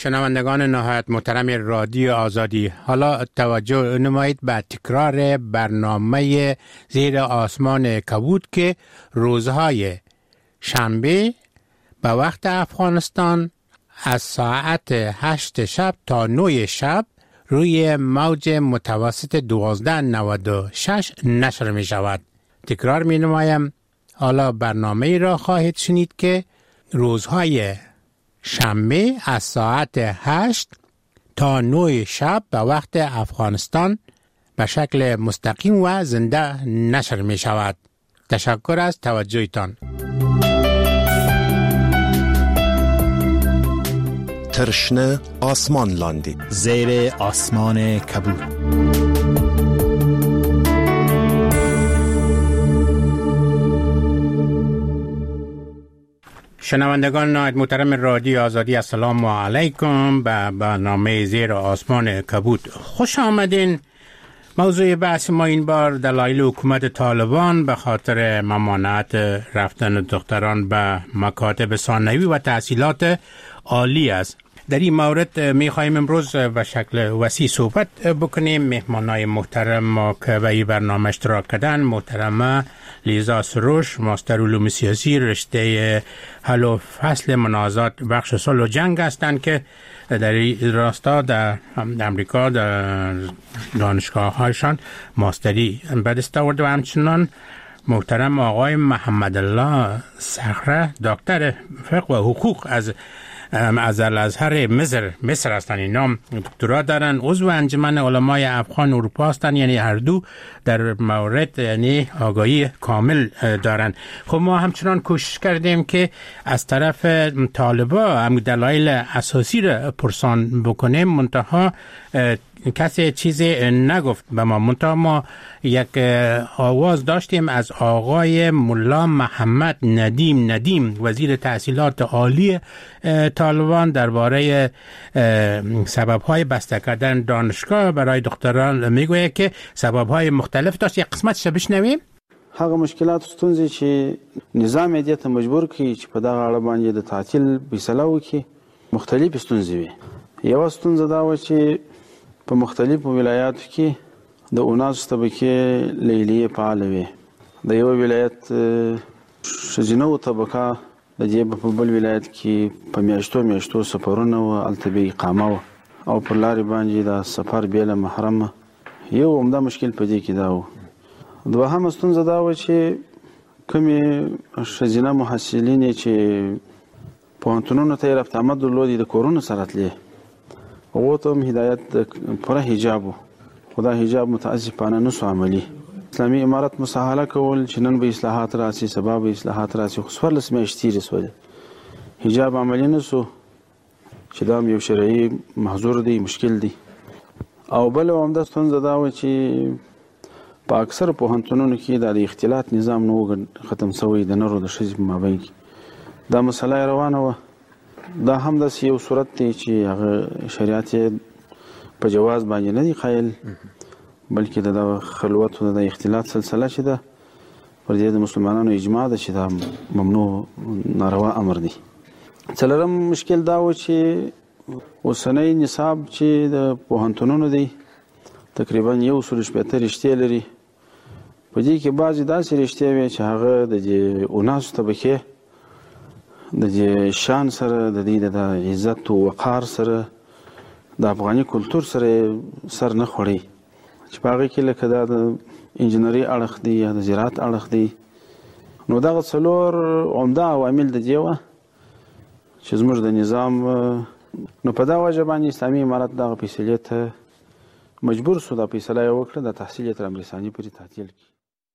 شنوندگان نهایت محترم رادیو آزادی، حالا توجه نمایید به تکرار برنامه زیر آسمان کبود که روزهای شنبه به وقت افغانستان از ساعت 8 شب تا 9 شب روی موج متوسط 1296 نشر می شود. تکرار می نمایم. حالا برنامه را خواهید شنید که روزهای شنبه از ساعت 8 تا 9 شب به وقت افغانستان به شکل مستقیم و زنده نشر می شود. تشکر از توجهتان. ترشنه آسمان لاندی زیر آسمان کبود. شنوندگان نهایت محترم رادیو آزادی، السلام علیکم. به برنامه زیر آسمان کبود خوش آمدین. موضوع بحث ما این بار دلایل حکومت طالبان به خاطر ممانعت رفتن دختران به مکاتب ثانوی و تحصیلات عالی است. در این مورد می خواهیم امروز به شکل وسیع صحبت بکنیم. مهمانای محترم ما که به این برنامه اشتراک کردن: محترمه لیزا سروش، ماستر علوم سیاسی، رشته حل و فصل منازعات بخش صلح و جنگ هستند که در این راستا در امریکا در دانشگاه هایشان ماستری به دست آورد. و همچنان محترم آقای محمد الله صخره، دکتر فقه و حقوق از الازهر مصر هستند. اینا دکترا دارن، عضو انجمن علمای افغان اروپا هستند، یعنی هر دو در مورد یعنی آگاهی کامل دارن. خب ما همچنان کوشش کردیم که از طرف طالبا هم دلایل اساسی را پرسان بکنیم، منتها کسی چیزی نگفت به ما. منتها ما یک آواز داشتیم از آقای ملا محمد ندیم وزیر تحصیلات عالی طالبان درباره سبب‌های بسته کردن دانشگاه برای دختران. میگوید که سبب‌های مختلف داشت. یک قسمتش بشنویم. هغه مشکلات ستونزې چې نظام دې ته مجبور کړي چې په دغه اړه باندې د تعطیل فیصله وکړي، مختلف ستونزې وي. یوه ستونزه دا و چې په مختلفو ولایاتو کې د اوناسو طبقې لیلیې فعاله وي. د یو ولایت ښځینه طبقه د دې په بل ولایت کې په میاشتو سفرونه وو، هلته به اقامه وه او پر لارې باندې د سفر بې له محرمه. یو عمده مشکل په دې کې دا و. دوهمه ستونزه دا وه چې کومې ښځینه محصلینې چې پوهنتونونو ته یې رفت آمد درلودې د کورونو سره تلې، هغو ته هم هدایت د پوره حجاب و، خو دا حجاب متاسفانه نسو عملي. اسلامي امارت مساهله کول چې نن به اصلاحات راسي، سبا به اصلاحات راسي، خو 14 میاشتې تېرې سولې، حجاب عملي نسو، چې دا هم یو شرعي محظور دی، مشکل دی. او بله عمده ستونزه دا وه چې په اکثر پوهنتونونو کې دا د اختلاط نظام نه ختم شوی د نرو د ښځې په مابین کې. دا مسله روانه وه. دا هم داسې یو صورت دی چې هغه شریعت یې په جواز باندې نه دی قایل، بلکې د خلوت او د اختلاط سلسله چې ده پر دې د مسلمانانو اجماع ده چې دا ممنوع ناروا امر دی. څلورم مشکل دا و چې اوسنی نصاب چې د پوهنتونونو دی تقریبا 160 رشتې لري. په دې کې بعضې داسې رشتې وي چې هغه د دې اوناسو طبقې د دې شان سره، د دې د عزت او وقار سره، د افغاني کلتور سره سر نه خوړي، چې په هغې کې لکه دا د انجینري اړخ دی یا د زراعت اړخ دی. نو دغه څلور عمده عوامل د دې وه چې زموږ د نظام نو په دا وجه باندې اسلامي امارت دغه فیصلې ته مجبور شو، دا فیصله یې وکړه د تحصیل تر امرسانی پورې تعطیل کړي.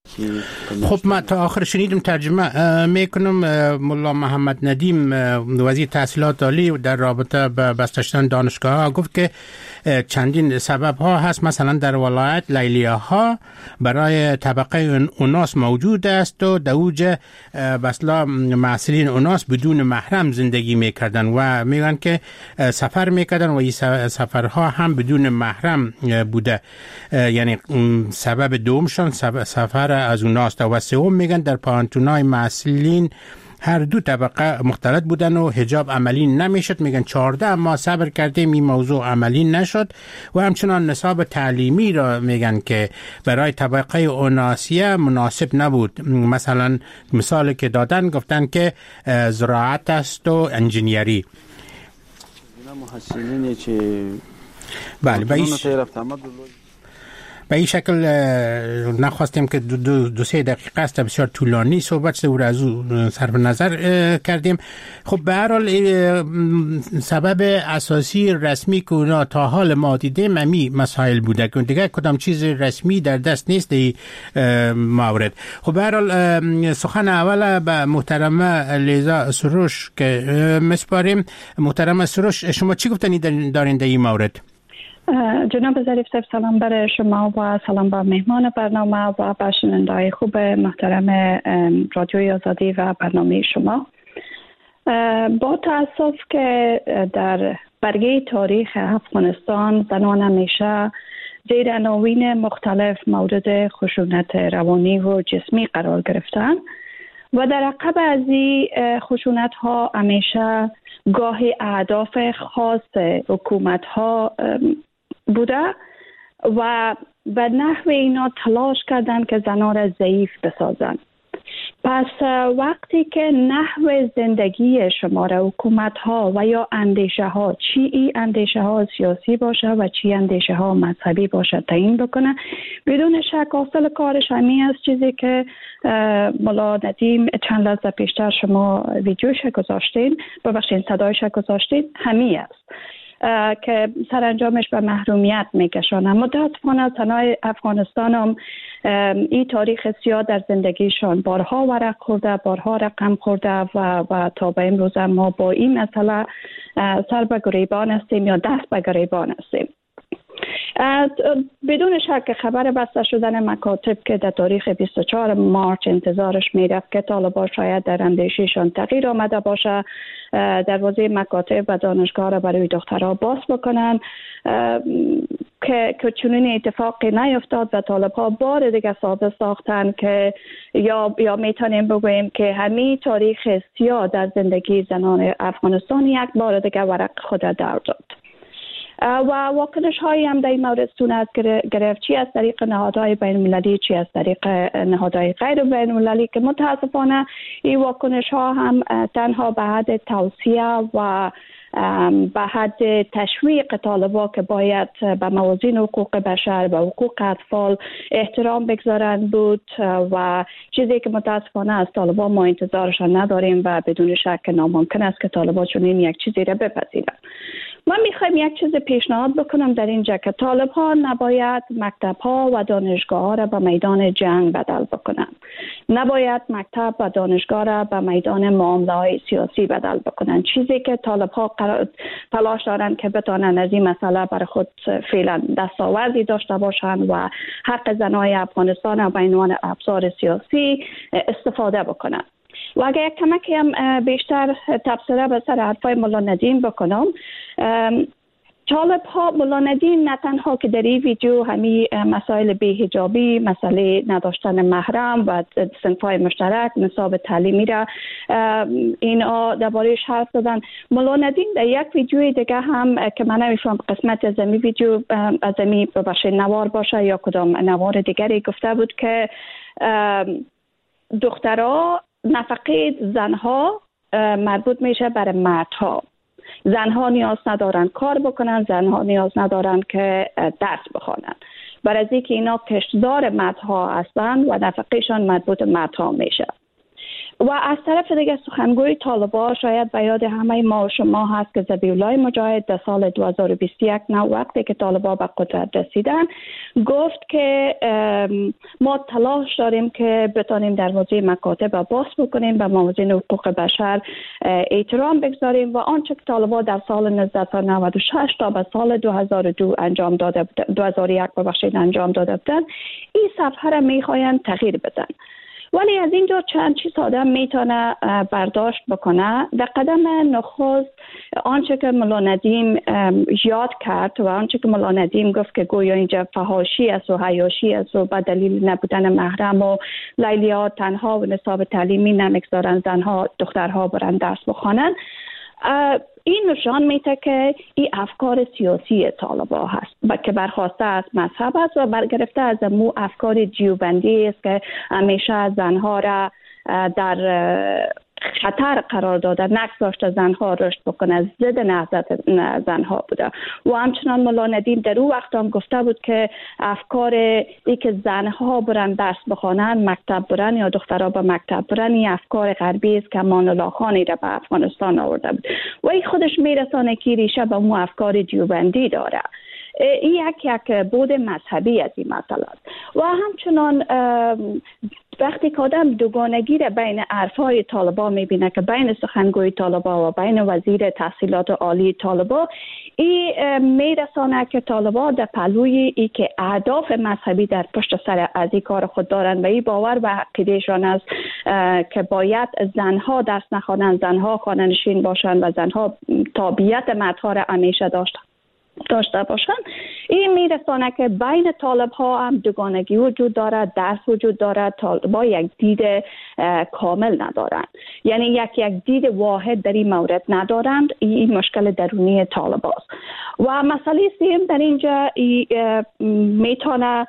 خب ما تا آخر شنیدم، ترجمه میکنم. ملا محمد ندیم وزیر تحصیلات عالی در رابطه با بسته شدن دانشگاه ها گفت که چندین سبب ها هست. مثلا در ولایت لیلیه ها برای طبقه اوناس موجود است و در اوج بسلا محصلین اوناس بدون محرم زندگی میکردن و میگن که سفر میکردن و این سفرها هم بدون محرم بوده. یعنی سبب دومشان سفر از اوناست. و سوم میگن در پانتونای محصلین هر دو طبقه مختلط بودن و حجاب عملی نمیشد. میگن 14 ماه صبر کردیم این موضوع عملی نشد و همچنان نصاب تعلیمی را میگن که برای طبقه اوناسیه مناسب نبود. مثلا مثالی که دادن گفتن که زراعت است و انجینیری. محسنینی که بله به این شکل نخواستیم که دو سه دقیقه است بسیار طولانی صحبت شده و از او صرف نظر کردیم. خب به هر حال سبب اساسی رسمی که اونا تا حال ما دیدیم همی مسائل بوده که دیگه کدام چیز رسمی در دست نیست این مورد. خب به هر حال سخن اول به محترمه لیزا سروش که مسپاریم. محترمه سروش شما چی گفتنی دارین در این مورد؟ جناب ظریف صاحب سلام برای شما و سلام به مهمان برنامه و به شنونده‌های خوب محترم رادیوی آزادی و برنامه شما. با تأسف که در برگه تاریخ افغانستان زنان همیشه زیر عناوین مختلف مورد خشونت روانی و جسمی قرار گرفتن و در عقب از این خشونت ها همیشه گاهی اهداف خاص حکومت ها بوده و به نحو اینا تلاش کردن که زنان را ضعیف بسازن. پس وقتی که نحو زندگی شما را حکومت ها و یا اندیشه ها، چی ای اندیشه ها سیاسی باشه و چی اندیشه ها مذهبی باشه تعیین بکنه، بدون شک حاصل کارش همین است. چیزی که مولا ندیم چند لحظه پیشتر شما ویدیوش گذاشتین، ببخشید صدایش گذاشتین، همین است که سرانجامش به محرومیت میکشانه. متاسفانه زنای افغانستان هم این تاریخ سیاه در زندگیشان بارها ورق خورده، بارها رقم خورده و تا به امروز ما با این مسئله سر به گریبان هستیم یا دست به گریبان هستیم. بدون شک خبر بسته شدن مکاتب که در تاریخ 24 مارچ انتظارش میرفت که طالبان شاید در اندیششان تغییر آمده باشه، دروازه مکاتب و دانشگاه را برای دخترها باز بکنن، که چنین اتفاقی نیفتاد و طالبان بار دیگه ثابت ساختن که یا میتونیم بگوییم که همین تاریخ سیاه در زندگی زنان افغانستان یک بار دیگه ورق خود در داد. و واکنش هایی هم در این مورد صورت گرفت، چی از طریق نهادهای بین المللی چی از طریق نهادهای غیر بین المللی، که متاسفانه این واکنش ها هم تنها به حد توصیه و به حد تشویق طالبان که باید به موازین حقوق بشر و حقوق اطفال احترام بگذارند بود و چیزی که متاسفانه از طالبان ما انتظارشان نداریم و بدون شک ناممکن است که طالبان چنین یک چیزی را بپذیرند. من میخوایم یک چیز پیشنهاد بکنم در اینجا که طالبان نباید مکتب‌ها و دانشگاه‌ها را به میدان جنگ بدل بکنند. نباید مکتب و دانشگاه را به میدان معامله‌های سیاسی بدل بکنند. چیزی که طالبان تلاش دارند که بتوانند از این مسئله برای خود فعلا دستاوردی داشته باشند و حق زنای افغانستان را به عنوان ابزار سیاسی استفاده بکنند. و اگر یک کمکی هم بیشتر تبصره به سر حرفای مولا ندیم بکنم، طالب‌ها مولا ندیم نه تنها که در این ویدیو همین مسائل بی‌حجابی، مسئله نداشتن محرم و صنف‌های مشترک، نصاب تعلیمی را اینا درباره‌اش حرف زدن. مولا ندیم در یک ویدیوی دیگه هم که من نمی‌فهمم قسمت از این ویدیو از این باشه نوار باشه یا کدام نوار دیگری گفته بود که دخترها نفقه زنها مربوط میشه برای مردها. زنها نیاز ندارن کار بکنن، زنها نیاز ندارن که درس بخوانن، برای از اینکه اینا کشتزار مردها هستن و نفقهشان مربوط مردها میشه. و از طرف دیگه سخنگوی طالبان شاید به یاد همه ما و شما هست که ذبیح‌الله مجاهد در سال 2021 وقتی که طالبان به قدرت رسیدن گفت که ما تلاش داریم که بتانیم دروازه مکاتب باز بکنیم، به موازین حقوق بشر احترام بگذاریم و آنچه که طالبان در سال 1996 تا به سال 2002 انجام داده 2001 انجام داده بودن، این صفحه را میخواین تغییر بدن. ولی از اینجا چند چیز آدم میتونه برداشت بکنه. در قدم نخست آنچه که مولا ندیم یاد کرد و آنچه که مولا ندیم گفت که گویا اینجا فحاشی است و عیاشی است و به دلیل نبودن محرم و لیلی‌ها تنها و نصاب تعلیمی نمیگذارن زنها دخترها برن درس بخوانن. این نشان میده که این افکار سیاسی طالبان هست که برخواسته از مذهب است و برگرفته از مو افکار دیوبندی است که همیشه زنها را در خطر قرار داده، نگذاشته زنها رشد بکنه، ضد نهضت زنها بوده. و همچنان مولا ندیم در اون وقت هم گفته بود که افکار ای که زنها برن درس بخوانن، مکتب برن یا دخترها به مکتب برن، این افکار غربی است که امان الله خانی را به افغانستان آورده بود و این خودش میرسانه که ریشه به مو افکار دیوبندی داره. این یک بود مذهبی از این مسئله است. و همچنان وقتی که آدم دوگانگی را بین حرفهای طالبان میبینه که بین سخنگوی طالبان و بین وزیر تحصیلات عالی طالبان، این میرسانه که طالبان در پهلوی ای که اهداف مذهبی در پشت سر از این کار خود دارند و این باور و عقیدهشان است که باید زنها درس نخوانند، زنها خانه‌نشین باشند و زنها تابعیت مردها را همیشه داشته باشند. این میرسانه که بین طالب ها هم دوگانگی وجود دارد، درس وجود دارد. طالبا یک دید کامل ندارند، یعنی یک دید واحد در این مورد ندارند. این مشکل درونی طالب هاست. و مسئله سوم در اینجا میتونه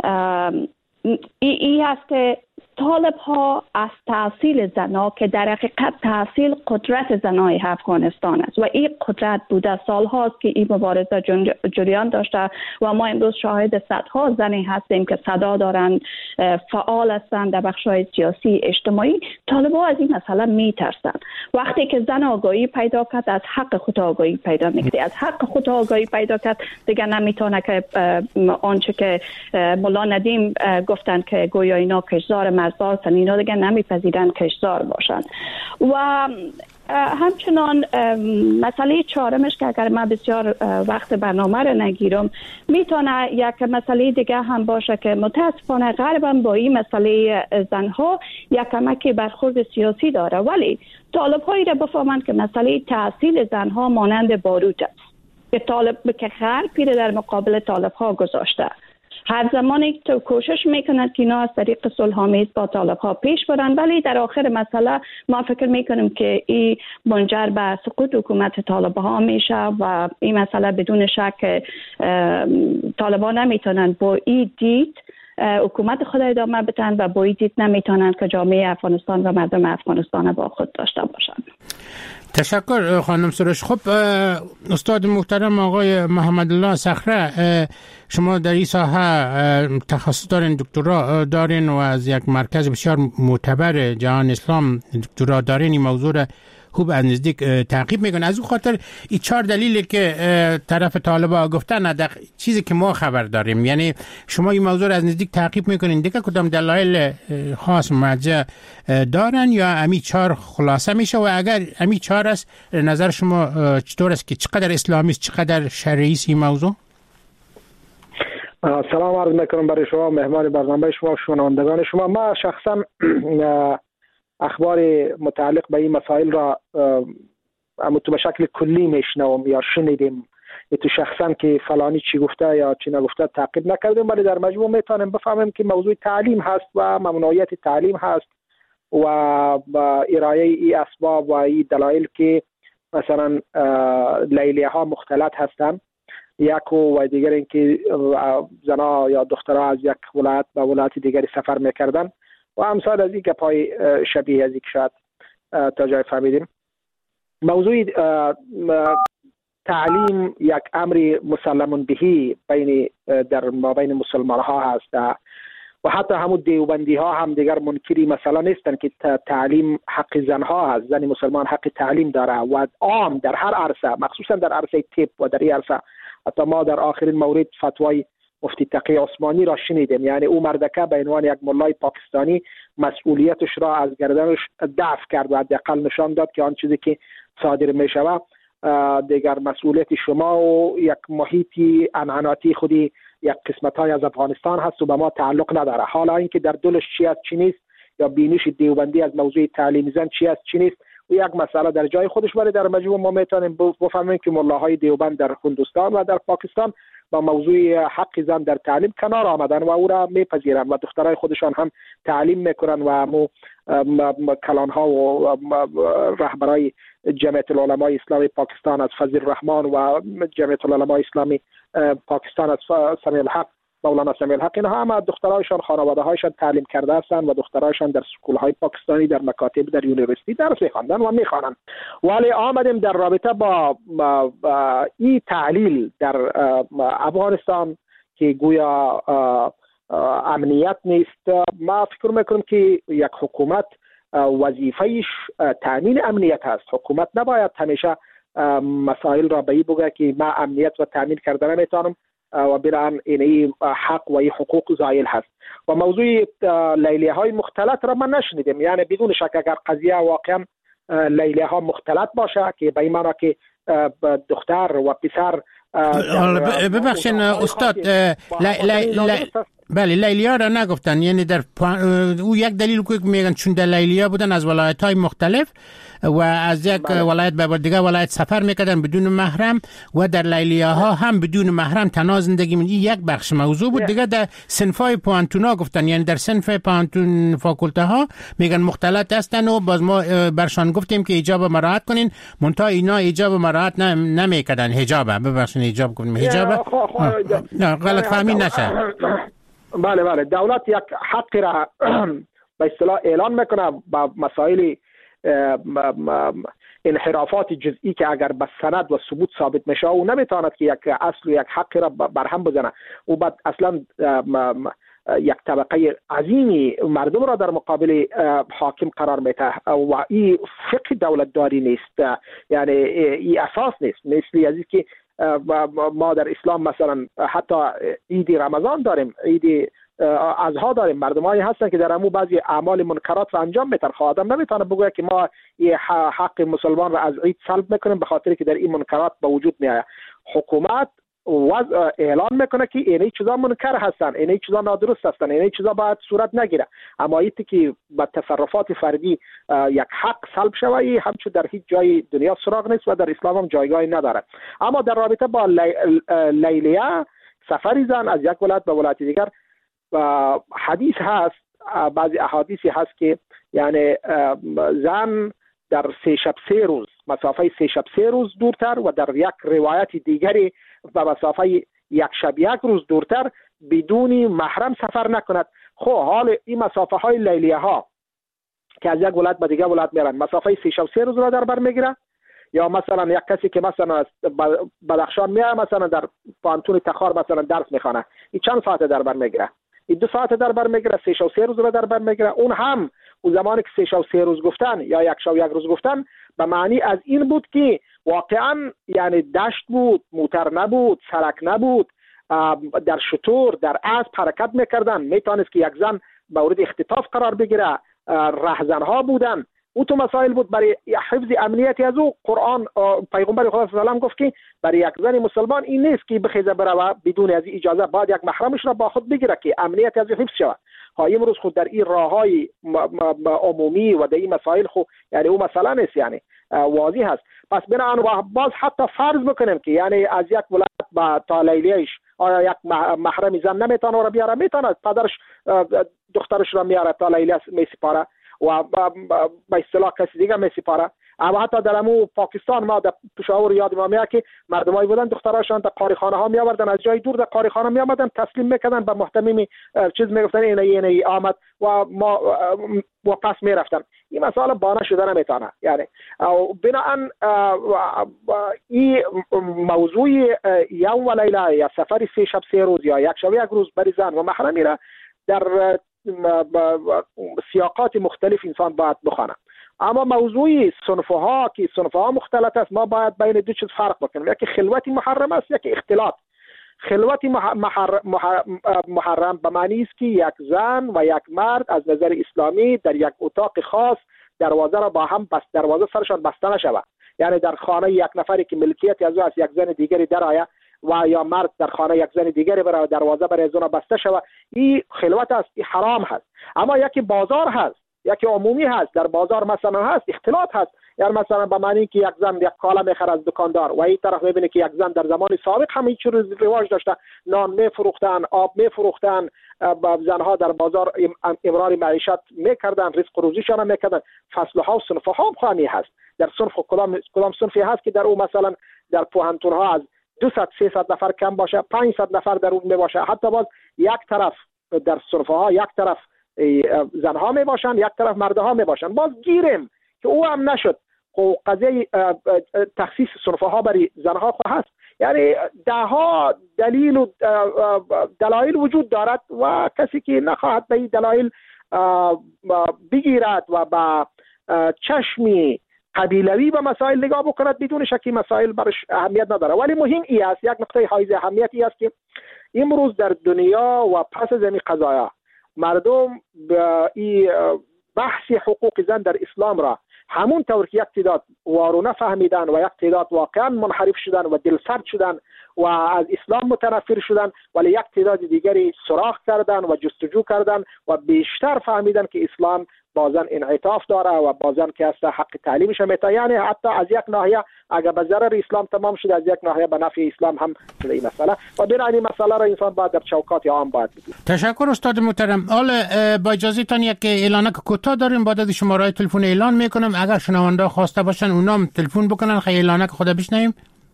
این هست که طالب ها از تحصیل زنها که در حقیقت تحصیل قدرت زنای افغانستان است و این قدرت بوده سال هاست که این مبارزه جریان داشته و ما امروز شاهد صدها زنی هستیم که صدا دارند، فعال هستند در بخش‌های سیاسی اجتماعی. طالبان از این مسئله میترسند. وقتی که زن آگاهی پیدا کرد، از حق خود آگاهی پیدا میکنه، از حق خود آگاهی پیدا کرد، دیگه نمیتونه که آنچه که مولا ندیم گفتند که گویا اینا کشزار مرزبار هستن، اینا دیگه نمیپذیرن کشزار باشن. و همچنان مسئله چهارمش که اگر من بسیار وقت برنامه رو نگیرم، میتونه یک مسئله دیگه هم باشه که متاسفانه غرب هم با این مسئله زنها یک کمکی برخورد سیاسی داره، ولی طالب هایی را بفهمند که مسئله تحصیل زنها مانند باروت است که غرب پیره در مقابل طالب ها گذاشته. هر زمانی تو کوشش میکنند که اینا از طریق صلح‌آمیز با طالب ها پیش برن، ولی در آخر مسئله ما فکر میکنیم که این منجر به سقوط حکومت طالب ها میشه و این مسئله بدون شک طالبان نمیتونن با این دید حکومت خود ادامه بدن و با این دید نمیتونن که جامعه افغانستان و مردم افغانستان با خود داشته باشن. تشکر خانم سروش. خب استاد محترم آقای محمد الله صخره، شما در این ساحه تخصص دارین، دکترا دارین و از یک مرکز بسیار معتبر جهان اسلام دکترا دارین، این موضوع را خوب از نزدیک تعقیب میکنه. از اون خاطر این 4 دلیلی که طرف طالبا گفتن در چیزی که ما خبر داریم، یعنی شما این موضوع را از نزدیک تعقیب میکنین، دیگه کدام دلایل خاص مرجع دارن یا امی 4 خلاصه میشه؟ و اگر امی 4 است، نظر شما چطور است که چقدر اسلامی است، چقدر شرعی است این موضوع؟ سلام عرض میکنم برای شما، مهمان برنامه شما، شنوندگان شما. ما شخصا اخبار متعلق به این مسائل را تو به شکل کلی میشنوم یا شنیدیم، تو شخصا که فلانی چی گفته یا چی نگفته تعقیب نکردیم، ولی در مجموع میتونیم بفهمیم که موضوع تعلیم هست و ممنوعیت تعلیم هست و با ارائه ای اسباب و ای دلایل که مثلا لیلیه ها مختلط هستند، یک و دیگر اینکه زنها یا دخترها از یک ولایت به ولایت دیگری سفر میکردن و امثال از این گپای شبیه از این که شاید تا جای فهمیدیم. موضوع تعلیم یک امر مسلم بهی در مابین مسلمان ها هست و حتی همون دیوبندی ها هم دیگر منکری مثلا نیستن که تعلیم حق زن ها هست. زن مسلمان حق تعلیم داره و عام در هر عرصه، مخصوصا در عرصه طب و در این عرصه. حتی ما در آخرین مورد فتوای مفتی تقی عثمانی را شنیدیم، یعنی او مردکه به عنوان یک ملای پاکستانی مسئولیتش را از گردنش دفع کرد و حداقل نشان داد که آن چیزی که صادر می شود دیگر مسئولیت شما و یک محیطی انعناتی خودی یک قسمت های از افغانستان هست و به ما تعلق نداره. حالا اینکه در دلش چی است چی نیست یا بینش دیوبندی از موضوع تعلیم زن چی است چی نیست و یک مسئله در جای خودش ولی در مجموع ما میتونیم بفهمیم که ملاهای دیوبند در هندوستان و در پاکستان با موضوع حق زن در تعلیم کنار آمدن و او را میپذیرند و دخترای خودشان هم تعلیم میکنن و کلانها و رهبرای جمعیت العلمای اسلامی پاکستان از فضل الرحمن و جمعیت العلمای اسلامی پاکستان از سمیع الحق مولانا سمیع الحق، اینها هم دخترایشان خانواده هایشان تعلیم کرده هستند و دخترایشان در سکول های پاکستانی در مکاتب در یونیورسیتی درس می‌خواندند و می‌خوانند. ولی آمدیم در رابطه با این تعلیل در افغانستان که گویا امنیت نیست. ما فکر میکنم که یک حکومت وظیفه‌اش تامین امنیت است. حکومت نباید همیشه مسائل را به این بگه که ما امنیت و تامین کردن نمیتونم و بنابراین این حق و این حقوق زائل هست. و موضوع لیلیه های مختلط را من نشنیدم، یعنی بدون شک اگر قضیه واقعا لیلیه ها مختلط باشه که به این معنی که دختر و پسر ببخشید استاد بله لیلی‌ها را نگفتن، یعنی در او یک دلیل که میگن چون در لیلی‌ها بودن از ولایت‌های مختلف و از یک ولایت به دیگه ولایت سفر میکردن بدون محرم و در لیلی‌ها هم بدون محرم تنها زندگی این یک بخش موضوع بود. دیگه در صنف‌های پوانتونا گفتن، یعنی در صنف پوانتون فاکولته ها میگن مختلط هستن و باز ما برشان گفتیم که حجاب مراعات کنین، منتها اینا حجاب مراعات نمیکردن. حجاب ببخشید حجاب کنیم حجاب نه غلط فهمی نشه. بله دولت یک حق را به اصطلاح اعلان میکنه با مسائل انحرافات جزئی که اگر به سند و ثبوت ثابت میشه او نمیتواند که یک اصل و یک حق را برهم بزنه. او بعد اصلا یک طبقه عظیمی مردم را در مقابل حاکم قرار میده و این فقه دولت داری نیست، یعنی این اساس نیست. مثل از که ما در اسلام مثلا حتی عید رمضان داریم، عید اضحی داریم، مردمایی هستن که در همون بعضی اعمال منکرات را انجام میدن. خب آدم نمیتونه بگه که ما این حق مسلمان را از عید سلب میکنیم به خاطر که در این منکرات به وجود میاد. حکومت اعلان میکنه که اینه چیزا منکر هستن، اینه چیزا نادرست هستن، اینه چیزا باید صورت نگیره. اما ایتی که با تصرفات فردی یک حق سلب شوه همچون در هیچ جای دنیا سراغ نیست و در اسلام هم جایگاهی نداره. اما در رابطه با لیلیه سفری زن از یک ولایت به ولایت دیگر حدیث هست، بعضی احادیثی هست که یعنی زن در 3 شب 3 روز مسافه 3 شب 3 روز دورتر و در یک روایت دیگری به مسافه 1 شب 1 روز دورتر بدون محرم سفر نکند. خب حال این مسافه های لیلیه ها که از یک ولایت به دیگر ولایت میرن مسافه 3 شب 3 روز را در بر میگیره، یا مثلا یک کسی که مثلا از بدخشان میاد مثلا در پانتون تخار مثلا درس میخوانه، این چند ساعت در بر میگیره؟ این 2 ساعت در بر میگیره. 3 شب 3 روز را در بر میگیره. اون هم اون زمانی که 3 شب 3 روز گفتن یا 1 شب 1 روز گفتن به معنی از این بود که واقعا یعنی دشت بود، موتر نبود، سرک نبود، در شتور در اسب حرکت میکردن، میتونست که یک زن مورد اختطاف قرار بگیره، رهزنها بودن. او تو مسائل بود. برای حفظ امنیتی از او قرآن پیغمبر خدا صلی الله علیه و آله گفت که برای یک زن مسلمان این نیست که بخیزه بره بدون از اجازه بعد یک محرمش را با خود بگیره که امنیت از حفظ شود. ها امروز خود در این راههای عمومی و در این مسائل خود یعنی او مسئله نیست، یعنی واضح هست. پس بنابراین باز حتی فرض بکنیم که یعنی از یک ولایت با تا لیلیه‌اش آیا یک محرم زن نمیتونه را بیاره؟ میتونه. پدرش دخترش را میاره تا لیلیه میسپاره و به اصطلاح کسی دیگه میسپاره. اما حتی در امو پاکستان ما در پشاور یاد ما میاد که مردمایی بودن دختراشان در قاریخانه ها می آوردن، از جای دور در قاریخانه می آمدن تسلیم میکردن به محتمیم چیز میگفتن اینه آمد و ما و پس میرفتن. این مسئله بانه شده نمیتونه. یعنی بنابراین این موضوع یوم و لیله یا سفر 3 شب 3 روز یا 1 شب 1 روز بر زن و محرمی را در سیاقات مختلف انسان باید بخونه. اما موضوع صنفها که صنفها مختلط است، ما باید بین دو چیز فرق بکنیم. یکی خلوت محرم است، یکی اختلاط. خلوت محرم به معنی است که یک زن و یک مرد از نظر اسلامی در یک اتاق خاص دروازه را با هم دروازه سرشان بسته نشود. یعنی در خانه یک نفری که ملکیت از او است یک زن دیگری درآید و یا مرد در خانه یک زن دیگری برای دروازه برای زن بسته شود. این خلوت است، این حرام هست. اما یکی بازار هست، یکی عمومی هست، در بازار مثلا هست، اختلاط هست. یعنی مثلا به معنی که یک زن یک کالا میخره از دکاندار و این طرف میبینه که یک زن در زمان سابق هم هیچ رواج داشته، نان میفروختن، آب میفروختن، زنها در بازار امرار معیشت میکردن، رزق و روزیشان میکردن. فصلها و صنفها خانی هست. در صنف کدام صنفی هست که در او مثلا در پوهنتون ها از 200-300 نفر کم باشه، 500 نفر در اون می باشه. حتی باز یک طرف در صنفها یک طرف زنها می باشن، یک طرف مردها می باشن. باز گیریم که او هم نشد. خب قضیه تخصیص صنفها برای زنها خو هست. یعنی ده ها دلیل و دلایل وجود دارد و کسی که نخواهد به این دلایل بگیرد و با چشمی قبیلوی به مسائل نگاه بکند، بدون شکی مسائل برش اهمیت نداره. ولی مهم ای است، یک نقطه حائز اهمیت ای است که امروز در دنیا و پس از این قضایا مردم این بحث حقوق زن در اسلام را همون طور که یک تعداد وارونه فهمیدن و یک تعداد واقعا منحرف شدن و دلسرد شدن و از اسلام متنفر شدن، ولی یک تعداد دیگری سراغ کردن و جستجو کردن و بیشتر فهمیدن که اسلام بازن انعطاف داره و بازن که است حق تعلیمش میته. یعنی حتی از یک ناحیه اگر به ضرر اسلام تمام شده، از یک ناحیه به نفع اسلام هم شده این مسئله و بنابراین این مسئله را انسان باید در چوکات عام باید بگیره. تشکر استاد محترم. حالا با اجازهتان یک اعلانک کوتاه داریم، بعد از شماره تلفن اعلان میکنم. اگر شنونده خواسته باشن اونام تلفن بکنن، خیلی اعلانک خود بشنویم.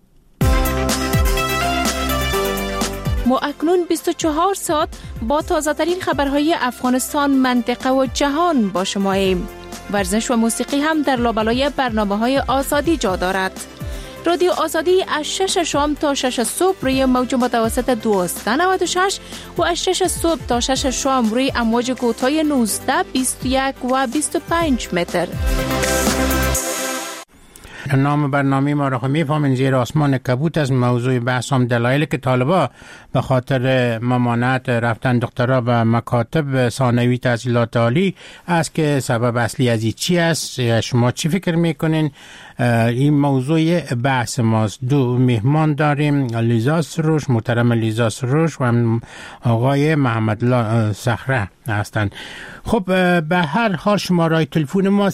ما اکنون 24 ساعت با تازه‌ترین خبرهای افغانستان، منطقه و جهان با شماییم. ورزش و موسیقی هم در لابلای برنامه‌های آزادی جا دارد. رادیو آزادی از 6 شام تا 6 صبح روی موج متوسط 1296 و از 6 صبح تا 6 شام روی امواج کوتاه 19، 21 و 25 متر. نام برنامه ما را میفهمین زیر آسمان کبوت. از موضوع بحثم دلایل که طالبا به خاطر ممانعت رفتن دخترها به مکاتب ثانوی تحصیلات عالی است که سبب اصلی از این چی است؟ شما چی فکر میکنین؟ این موضوع بحث ماست. دو مهمان داریم، لیزا سروش، محترم لیزا سروش و آقای محمد الله صخره هستند. خب به هر حال شماره تلفن ما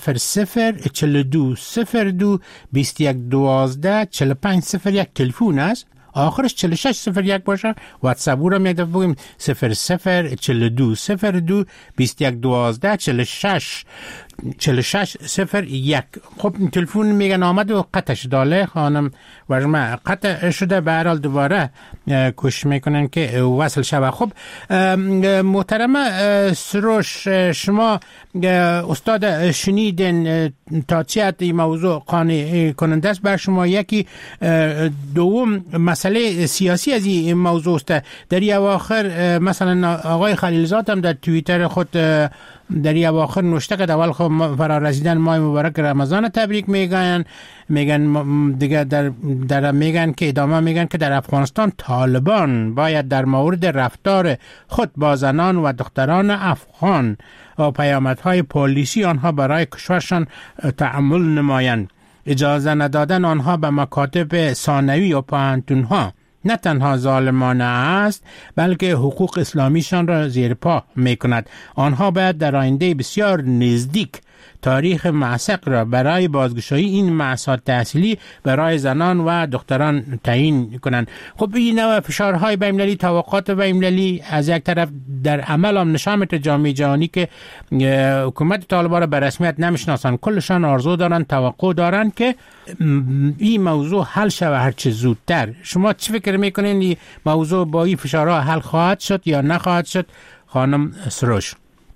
00420221124501 تلفن است، آخرش 4601 باشه. واتساپ رو هم یک دفعه بگیم 004221124601. خب تلفن میگن آمد و قطعش داله خانم ورما قطع شده، به هر حال دوباره کوشش میکنن که وصل شود. خب محترم سروش، شما استاد شنیدن تا چه حد این موضوع قانع کننده است بر شما؟ یکی دوم مسئله سیاسی از این موضوع است. در این اواخر مثلا آقای خلیلزاد هم در توییتر خود در این اواخر نوشته که اول خب فرا رسیدن ماه مبارک رمضان تبریک میگن دیگه در میگن که ادامه میگن که در افغانستان طالبان باید در مورد رفتار خود با زنان و دختران افغان و پیامدهای پلیسی آنها برای کشورشان تأمل نمایند. اجازه ندادن آنها به مکاتب ثانوی و پوهنتون‌ها نه تنها ظالمانه است بلکه حقوق اسلامیشان را زیر پا می کند. آنها باید در آینده بسیار نزدیک تاریخ معشق را برای بازگشایی این مأسات تحصیلی برای زنان و دختران تعیین کنند. خب این نوع فشارهای بین‌المللی، توقعات بین‌المللی از یک طرف در عمل هم نشان میده جامعه جهانی که حکومت طالبان را به رسمیت نمیشناسن، کلشان آرزو دارن، توقع دارن که این موضوع حل شود هر چه زودتر. شما چی فکر میکنین این موضوع با این فشارها حل خواهد شد یا نخواهد شد خانم سروش؟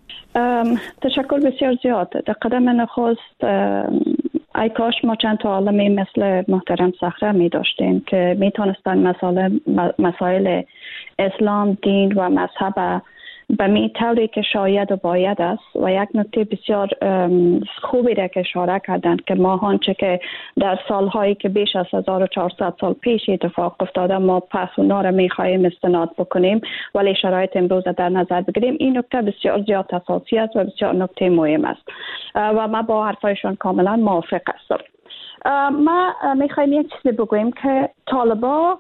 تشکر بسیار زیاد. در قدم نخست ای کاش ما چند تا عالمی مثل محترم صخره می داشتیم که می تانستن مسائل اسلام، دین و مذهب به می طوری که شاید و باید است. و یک نکته بسیار خوبی را که اشاره کردند که ما آنچه که در سالهایی که بیش از 1400 سال پیش اتفاق افتاده ما پس اونا را می خواهیم استناد بکنیم ولی شرایط امروز در نظر بگیریم. این نکته بسیار زیاد اساسی است و بسیار نکته مهم است و ما با حرفایشان کاملا موافق هستم. ما می خواهیم یک چیزی بگوییم که طالبان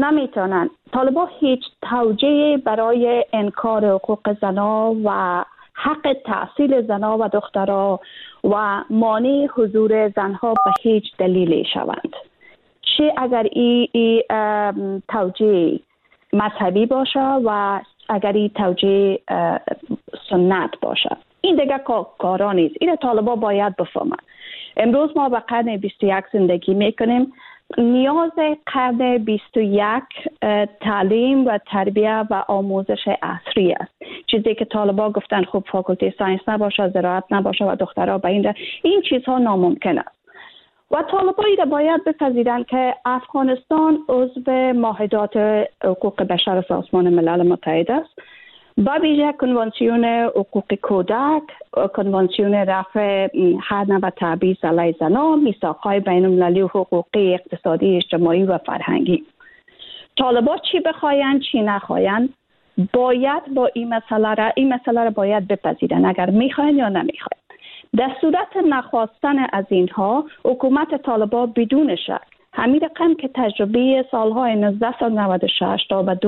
هیچ توجیهی برای انکار حقوق زنان و حق تحصیل زنها و دخترها و مانع حضور زنها به هیچ دلیلی شوند. چه اگر این توجیه مذهبی باشه و اگر این توجیه سنت باشه، این دیگه کارا نیست. این طالبا باید بفهمن. امروز ما به قرن 21 زندگی میکنیم. نیاز قرن 21 تعلیم و تربیه و آموزش عصری است. چیزی که طالبا گفتن خب فاکولته ساینس نباشه، زراعت نباشه و دخترها به این چیزها ناممکن است. و طالبا را باید بپذیرند که افغانستان عضو معاهدات حقوق بشر سازمان ملل متحد است. با ویژه کنوانسیون حقوق کودک، کنوانسیون رفع حد و تبعیض علیه زنان، میثاق‌های بین‌المللی و حقوقی اقتصادی، اجتماعی و فرهنگی. طالبان چی بخواین چی نخواین باید با این مسئله را باید بپذیرن، اگر میخواین یا نمیخواین. در صورت نخواستن از اینها حکومت طالبان بدون شک همین رقم که تجربه سالهای 1996 تا به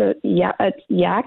2001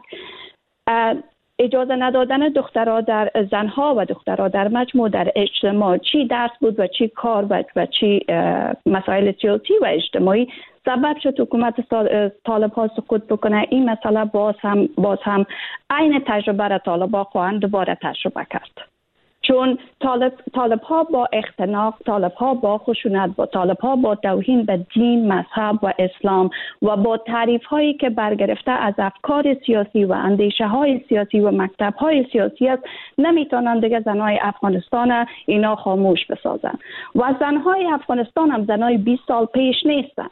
اجازه ندادن دخترها در زنها و دخترها در مجموع در اجتماع، چی درس بود و چی کار و چی مسائل سیاسی و اجتماعی، سبب شد حکومت طالب‌ها سقوط بکنه. این مسئله باز هم عین تجربه را طالب‌ها خواهند دوباره تجربه کرد. چون طالب‌ها با اختناق، طالب‌ها با خشونت، طالب‌ها با توهین به دین، مذهب و اسلام و با تعریف‌هایی که برگرفته از افکار سیاسی و اندیشه‌های سیاسی و مکتب‌های سیاسی است، نمی‌توانند دیگه زن‌های افغانستان اینا خاموش بسازند. و زن‌های افغانستان هم زن‌های 20 سال پیش نیستند.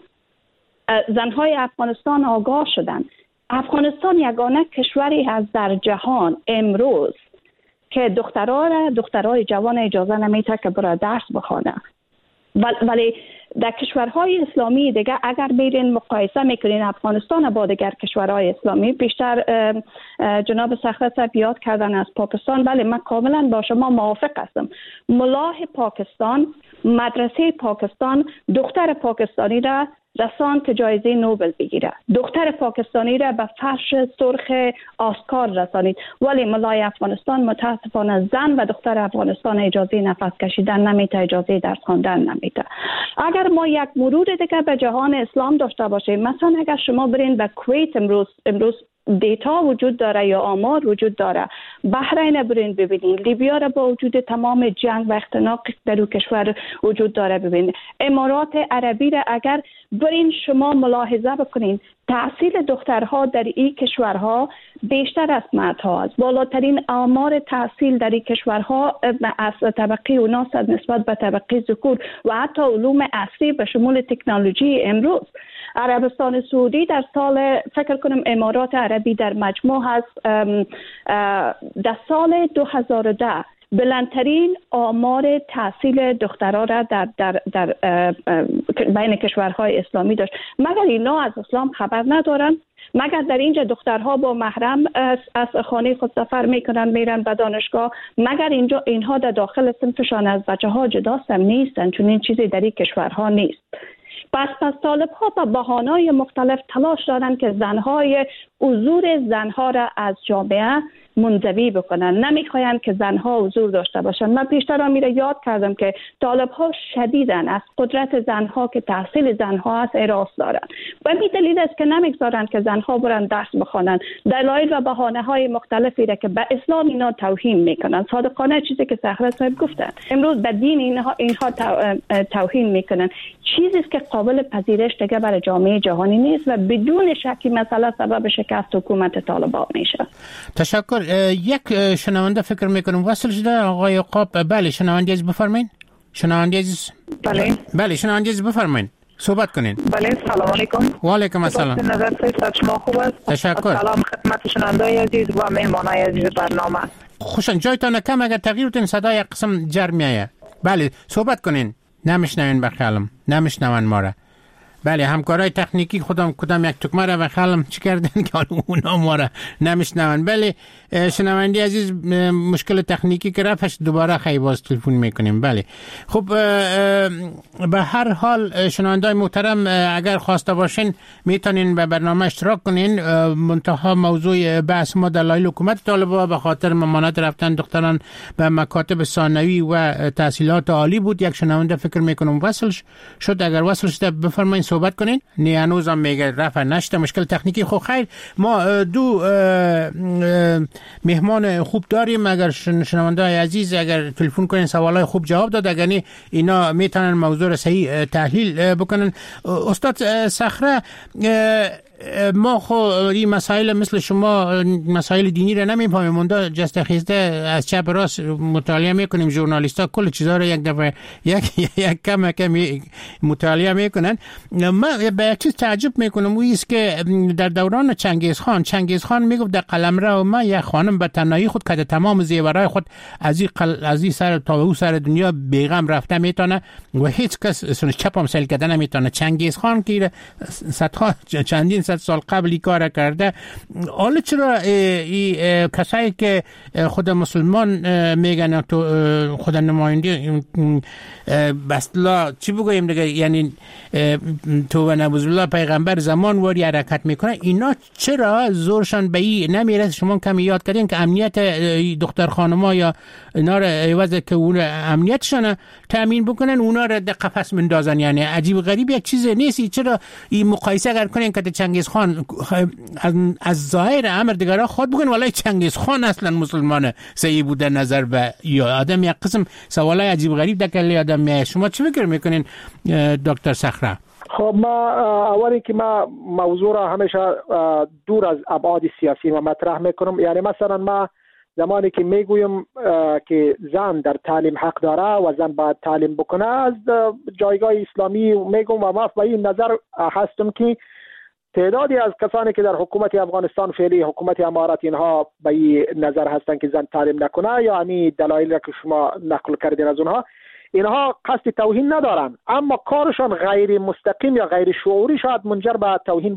زن‌های افغانستان آگاه شدند. افغانستان یگانه کشوری هست در جهان امروز که دخترای جوان اجازه نمیده که برای درس بخونه. ولی در کشورهای اسلامی دیگه اگر میرین مقایسه میکنین افغانستان با دیگر کشورهای اسلامی، بیشتر جناب سخر صاحب یاد کردن از پاکستان. بله، من کاملا با شما موافق هستم. ملاه پاکستان، مدرسه پاکستان دختر پاکستانی را رساند که جایزه نوبل بگیره. دختر پاکستانی را به فرش سرخ آسکار رسانید. ولی ملای افغانستان متاسفانه زن و دختر افغانستان اجازه نفس کشیدن نمیده، اجازه درس خواندن نمیده. اگر ما یک مرور دیگه به جهان اسلام داشته باشیم، مثلا اگر شما برین به کویت، امروز دیتا وجود داره یا آمار وجود داره، بحرین برین ببینین، لیبیا را با وجود تمام جنگ و اختناق در اون کشور وجود داره ببینین، امارات عربی را اگر برین شما ملاحظه بکنین، تحصیل دخترها در این کشورها بیشتر از مردها است. بالاترین آمار تحصیل در این کشورها از طبقه اوناس نسبت به طبقه ذکور و حتی علوم عصری به شمول تکنولوژی امروز. عربستان سعودی در سال فکر کنم امارات عربی در مجموع هست در سال 2010 بلندترین آمار تحصیل دخترها را در بین کشورهای اسلامی داشت. مگر اینا از اسلام خبر ندارن؟ مگر در اینجا دخترها با محرم از خانه خود سفر میکنن، میرن به دانشگاه؟ مگر اینها در داخل صنفشان از بچه ها جداست هم نیستن؟ چون این چیزی در این کشورها نیست. پس طالب‌ها با بهانه‌های مختلف تلاش دارند که حضور زنها را از جامعه منزوی بکنن. نمیخواین که زنها حضور داشته باشن. من پیشتر میره یاد کردم که طالب‌ها شدیداً از قدرت زنها که تحصیل زنها است اعراض دارن. و این دلیل است که نمیگذارن که زنها برن درس بخونن. دلایل و بهانه‌های مختلفی را که به اسلام اینا توهین میکنن. صادقانه چیزی که سخر صاحب گفتن. امروز به دین اینها توهین میکنن. چیزی است که قابل پذیرش دیگه برای جامعه جهانی نیست و بدون شکی مسئله سبب شکست حکومت طالبان میشه. تشکر. یک شنونده فکر میکنم وصل شده، آقای عقاب. بله شنونده عزیز بفرمایید. شنونده عزیز. بله شنونده عزیز بفرمایید، صحبت کنین. بله سلام علیکم. و علیکم السلام. نظر شما خوب است؟ تشکر. سلام خدمت شنونده عزیز و مهمانای عزیز برنامه. خوشن جایتان کم، اگر تغییر بدین صدای یک قسم جر میایه. بله صحبت کنین. نمیشنوین بخیالم، نمیشنون ما را. بله همکارای تکنیکی کدام یک تکمه را بخالم چی کردن که اونا ما را نمیشنون. بله شنوندی عزیز مشکل تکنیکی که رفتش دوباره خیلی باز تلفن میکنیم. بله خب به هر حال شنوندای محترم اگر خواسته باشین میتونین به برنامه اشتراک کنین. منتها موضوع بحث ما دلایل حکومت طالبان به خاطر ممانعت رفتن دختران به مکاتب ثانوی و تحصیلات عالی بود. یک شنونده فکر میکنم وصل شد. اگر وصل شده بفرمایید صحبت کنین. نه هنوز هم میگه رفع نشده مشکل تکنیکی. خب خیر ما دو مهمان خوب داریم. اگر شنونده عزیز اگر تلفن کنین سوالای خوب جواب داد اگر نه اینا میتونن موضوع را صحیح تحلیل بکنن. استاد صخره ما خو این مسائل مثل شما مسائل دینی را نمیفهمیم. موندا جست خیزده از چپ راست مطالعه میکنیم. ژورنالیستا کل چیزا رو یک دفعه یک کم مطالعه میکنن. من به یک چیز تعجب میکنم و است که در دوران چنگیز خان میگفت در قلمرو ما یک خانم به تنهایی خود که تمام زیورای خود از این سر تا او سر دنیا بیغم رفته میتونه و هیچ کس سرش چپ هم سیل کردن نمیتونه. چنگیز خان که چندین سال قبلی کار کرده. حالا چرا کسایی که خود مسلمان میگن تو خود نماینده بسلا چی بگویم دیگه یعنی تو و نبوذ الله پیغمبر زمان واری حرکت میکنه اینا چرا زورشان به این نمیرسه؟ شما کمی یاد کردین که امنیت دختر خانما یا اینا رو عوض که اون امنیتشان تامین بکنن اونا رو در قفس مندازن. یعنی عجیب غریب یک چیز نیست. چرا این مقایسه اگر کنین که چنگیز خان از ظاهر امر دیگرا خود بگن والله چنگیز خان اصلا مسلمان صحیح بوده نظر به یا آدم یک قسم سوالای عجیب غریب دکلی آدم میاد. شما چی فکر میکنین دکتر صخره؟ خب ما اولی که ما موضوع را همیشه دور از ابعاد سیاسی ما مطرح میکنم. یعنی مثلا ما زمانی که میگویم که زن در تعلیم حق داره و زن باید تعلیم بکنه از جایگاه اسلامی میگم و ما به این نظر هستم که تعدادی از کسانی که در حکومت افغانستان فعلی حکومت امارات اینها به این نظر هستند که زن تعلیم نکنه یا همین دلایلی که شما نقل کردین از اینها قصد توهین ندارن اما کارشان غیر مستقیم یا غیر شعوری شاید منجر به توهین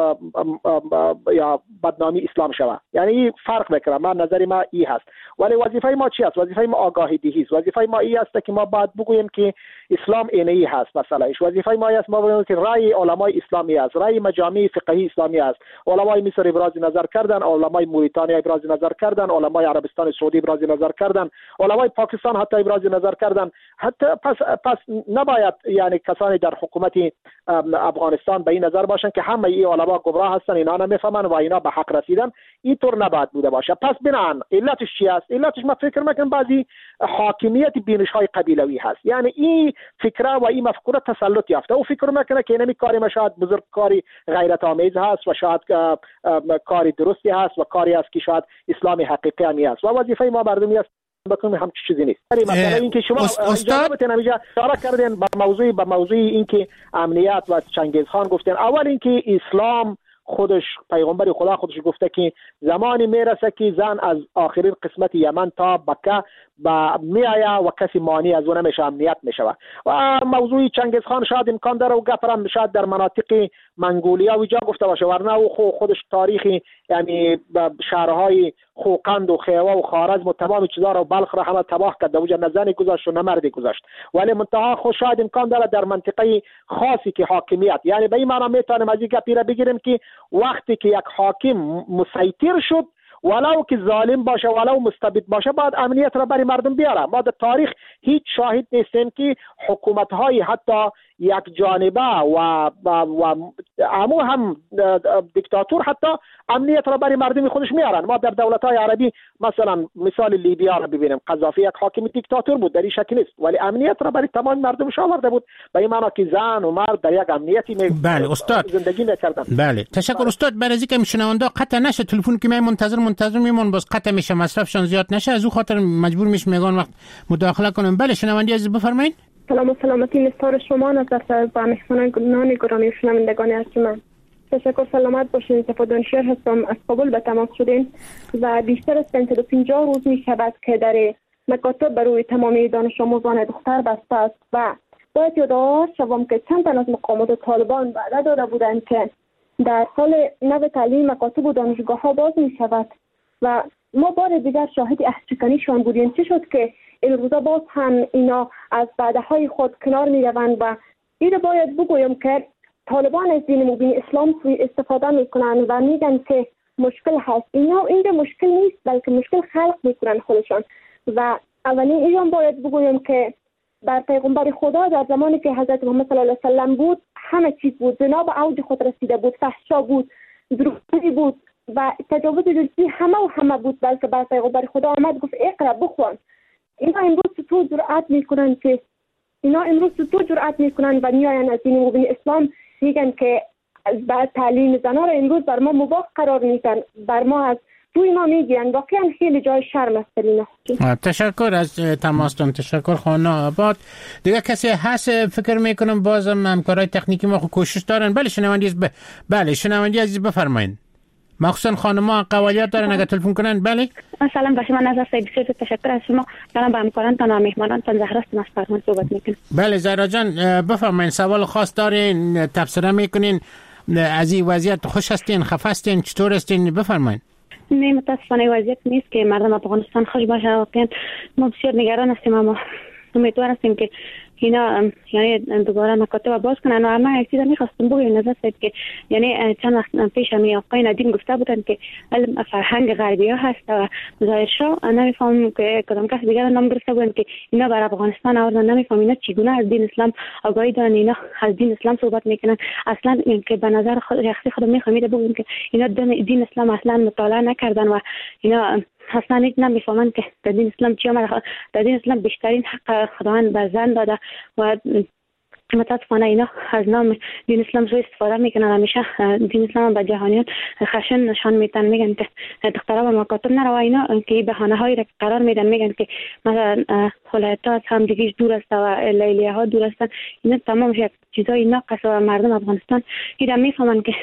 یا بدنامی اسلام شود. یعنی فرق بکنه. من نظری ما این هست. ولی وظیفه ما چی است؟ وظیفه ما آگاهی دهی است. وظیفه ما این است که ما باید بگوییم که اسلام اینی هست. مثلا وظیفه ما است ما بگوییم که رأی علمای اسلامی است، رأی مجامع فقهی اسلامی است. علمای مصر ابراز نظر کردن، علمای موریتانیا ابراز نظر کردن، علمای عربستان سعودی ابراز نظر کردن، علمای پاکستان حتی ابراز نظر کردن. حتی پس نباید یعنی کسانی در حکومت افغانستان به این نظر باشن که همه این علما گمراه هستن، اینا نمیفهمن و اینا به حق رسیدن. اینطور نباید بوده باشه. پس بنان علتش چی است؟ علتش ما فکر میکنم بعضی حاکمیت بینش‌های قبیلوی هست. یعنی این فکره و این مفکوره تسلط یافته. او فکر میکنه که اینمی کاری ما شاید بزرگ کاری غیرت آمیز هست و شاید کاری درستی هست و کاری است که شاید اسلام حقیقی همی است و وظیفه ما مردمی است بکنیم هم چیزی نیست. مثلا اینکه شما استاد اشاره کردین به موضوع اینکه امنیت و چنگیز خان گفتن. اول اینکه اسلام خودش پیغمبر خدا خودش گفته که زمانی میرسه که زن از آخرین قسمت یمن تا بکه میآیه و کسی مانع از اون نمیشه، امنیت میشوه. و موضوع چنگیز خان شاید امکان داره و گفرم شاید در مناطق منگولیا و جا گفته باشه، ورنه او خودش تاریخی یعنی شهرهای خوقند و خیوه و خوارزم و تمام چیزا رو بلخ را همه تباه کرد، اوجا نه زنی گذاشت و نه مردی گذاشت. ولی منتها خود شاید امکان داره در منطقه خاصی که حاکمیت، یعنی به این معنی میتونیم از این گپی را بگیریم که وقتی که یک حاکم مسیطر شد ولو که ظالم باشه ولو مستبد باشه باید امنیت را برای مردم بیاره. ما در تاریخ هیچ شاهد نیستیم که حکومت‌های حتی یک جانبه و امو هم دیکتاتور حتی امنیت را برای مردم خودش میارن. ما در دولت‌های عربی مثلا مثال لیبیا را ببینیم، قذافی یک حاکم دیکتاتور بود، در این شکل نیست ولی امنیت را برای تمام مردمش آورده بود. به این معنی که زن و مرد در یک امنیتی بله استاد زندگی می‌کردن. بله تشکر استاد. برای اینکه میشنوندا قطع نشه تلفن که من منتظر میمون باز قطع میشه مصرفشان زیاد نشه، از اون خاطر مجبور میشم میگن وقت مداخله کنم. بله شنوندی عزیز بفرمایید. سلام و سلامتی نثار شما نظر با مهمانان گرامی و شنوندگان ارجمند. تشکر سلامت باشین. صفا دانشور هستم، از کابل به تماس شدین و بیشتر از 150 روز می شود که در مکاتب برای تمامی دانش آموزان دختر بسته است و باید یادآور شوم که چند تن از مقامات طالبان وعده داده بودند که در سال نو تعلیم مکاتب و دانشگاه ها باز می شود و ما بار دیگر شاهد عهدشکنیشان بودیم. چه شد که این روزا باز هم اینا از وعده های خود کنار می روند و این باید بگویم که طالبان از دین مبین اسلام سوی استفاده می کنند و میگن که مشکل هست. اینجا مشکل نیست بلکه مشکل خلق می کنند خودشان. و اولین ایشان باید بگویم که بر پیغمبر خدا در زمانی که حضرت محمد صلی الله علیه و سلم بود همه چیز بود، زنا به اوج خود رسیده بود، فحشا بود، دروغگویی بود و تجاوز جنسی همه بود، بلکه بر پیغمبر خدا آمد گفت اقرا بخوان. اینا امروز تو جرأت میکنن و میاین از دین مبین اسلام میگن که بعد تعلیم زنان را امروز بر ما مباح قرار میدن، بر ما از توی ما میگن. واقعا خیلی جای شرم است اینا. تشکر از تماستون. تشکر خانم آباد. دیگه کسی هست فکر میکنم بازم همکارای تکنیکی ما کوشش دارن. بله شنوندی عزیز بفرمایید. مخصوصا خانم‌ها قوالیات دارن اگه تلفن کنن. بله سلام به شما نظر سید بسیار تشکر از شما. دارم با همکارانتان و مهمانانتان زهرا هستم از فرمان صحبت میکنم. بله زهرا جان بفرمایید. سوال خاص دارین؟ تبصره میکنین؟ از این وضعیت خوش هستین؟ خفه هستین؟ چطور هستین؟ بفرمایید. نه متاسفانه وضعیت نیست که مردم افغانستان خوش باشه. واقعا ما بسیار نگران هستیم اما امیدوار هستیم که اینا یعنی دوباره مکاتب باز کنن. و اما یک چیز می‌خواستم بگم نظر سید که یعنی چند وقت پیش می آقای ندیم گفته بودن که علم فرهنگ غربی ها هست و ظاهرشا نمیفهمم که کدام کس دیگر نام گرفته بودن که اینا بر افغانستان آوردن. نمیفهمم اینا چگونه از دین اسلام آگاهی دارن، اینا از دین اسلام صحبت میکنن. اصلا اینکه به نظر شخصی خودم میخوام بگم که اینا دین اسلام اصلا مطالعه نکردن و اینا اصلا نمیفهمن که در دین اسلام چی آمده. در دین اسلام بیشترین حق خداوند به زن داده و متاسفانه اینا از نام دین اسلام سوء استفاده میکنن. همیشه دین اسلام به جهانیان خشن نشان میدن، میگن که دخترها به مکاتب نرو. اینا که بهانه هایی را قرار میدن، میگن که مثلا ولایت‌ها از همدیگه دور است و لیلیه ها دور هستن. اینا تمام چیزای ناقص و مردم افغانستان اینا میفهمن که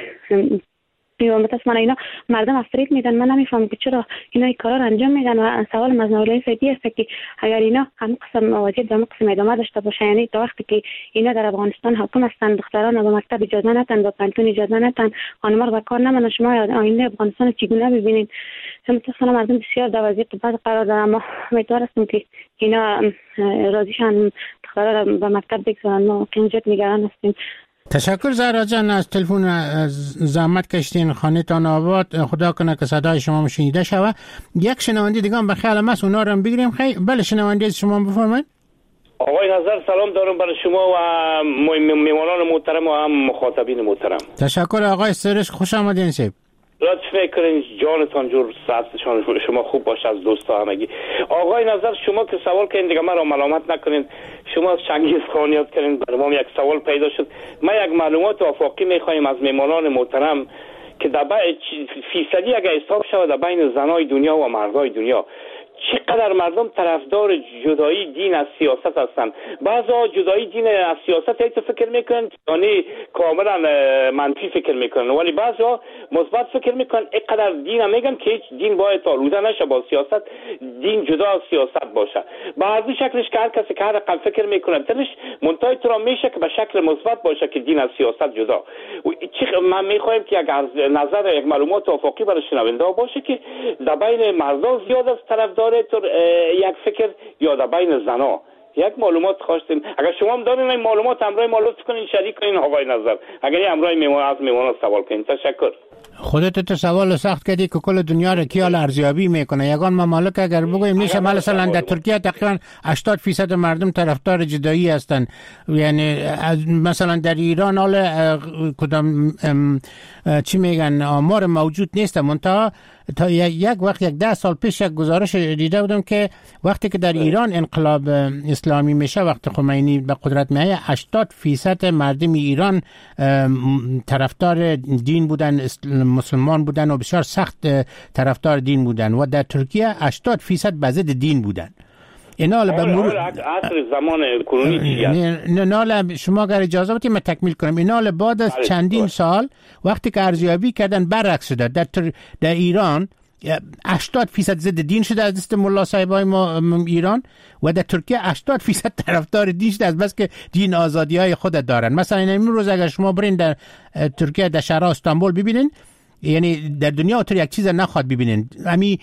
متاسفانه اینا مردم افرید میدن. من نمیفهمم که چرا اینا این کارا انجام میدن و سوال از نوری سیدی است که اگر اینا هم قسم وضعیت به قسم ادامه داشته باشه، یعنی تا وقتی که اینا در افغانستان حاکم هستند دختران به مکتب اجازه ندن، به پانتون اجازه ندن، خانم‌ها رو به کار نمونن، شما آینده افغانستان چگونه ببینید؟ متاسفانه مردم بسیار در وضعیت بد قرار دارن. ما امیدوار هستیم که اینا راضیشن دختران رو به مکتب بگذارن. ما کنجد نگران هستیم. تشکر زهرا جان از تلفن زحمت کشتین. خانه‌تان آباد. خدا کنه که صدای شما شنیده شود. یک شنونده دیگه هم به خیال ماست اونا رو هم بگیریم. بله شنونده شما بفرمایید. آقای نظر سلام دارم برای شما و میمانان محترم و هم مخاطبین محترم. تشکر آقای سرش، خوش آمدین. سیب لطف میکنین جانتان جور صحتشان شما خوب باشه از دوستا همگی. آقای نظر شما که سوال کردین دیگه من رو ملامت نکنین. شما از چنگیز خان یاد کردین، برای ما یک سوال پیدا شد. ما یک معلومات آفاقی میخوایم از میمانان محترم که در فیصدی اگر حساب شود در بین زنای دنیا و مردای دنیا چقدر مردم طرفدار جدایی دین از سیاست هستن. بعضا جدایی دین از سیاست هیچ فکر میکنن یعنی کاملا منفی فکر میکنن، ولی بعضا مثبت فکر میکنن. اینقدر دین میگن که هیچ دین باید آلوده نشه با سیاست، دین جدا از سیاست باشه. بعضی شکلش که هر کسی که هر رقم فکر میکنه دلش منتهای تو را میشه که به شکل مثبت باشه که دین از سیاست جدا. من میخوایم که اگر نظر یک معلومات آفاقی برای شنونده باشه که در بین مردا زیاد از طرفدار یک فکر یا در بین زنا یک معلومات خواستیم. اگر شما هم دارین این معلومات همراه ما لطف کنین شریک کنین آقای نظر. اگر همراه میمون از میمون سوال کنین. تشکر. خودت تو سوال سخت کردی که کل دنیا رو کیال ارزیابی میکنه. یگان ممالک اگر بگویم میشه مثلا در ترکیه تقریبا 80% مردم طرفدار جدایی هستن. یعنی مثلا در ایران حال کدام چی میگن آمار موجود نیست. منتها تا یک وقت 10 سال پیش یک گزارش دیده بودم که وقتی که در ایران انقلاب اسلامی میشه، وقتی خمینی به قدرت میاد، 80% مردم ایران طرفدار دین بودن، مسلمان بودن و بسیار سخت طرفدار دین بودن و در ترکیه 80% به ضد دین بودن. اینا به مرور عصر زمان کرونی نه شما اگر اجازه بدید من تکمیل کنم. اینا بعد از چندین سال وقتی که ارزیابی کردن برعکس شده. در ایران 80% ضد دین شده از دست ملا صاحبای ما ایران و در ترکیه 80% طرفدار دین شده از بس که دین آزادی های خود دارن. مثلا این روز اگر شما برین در ترکیه در شهر استانبول ببینین، یعنی در دنیا اونطور یک چیز نخواد ببینین. همین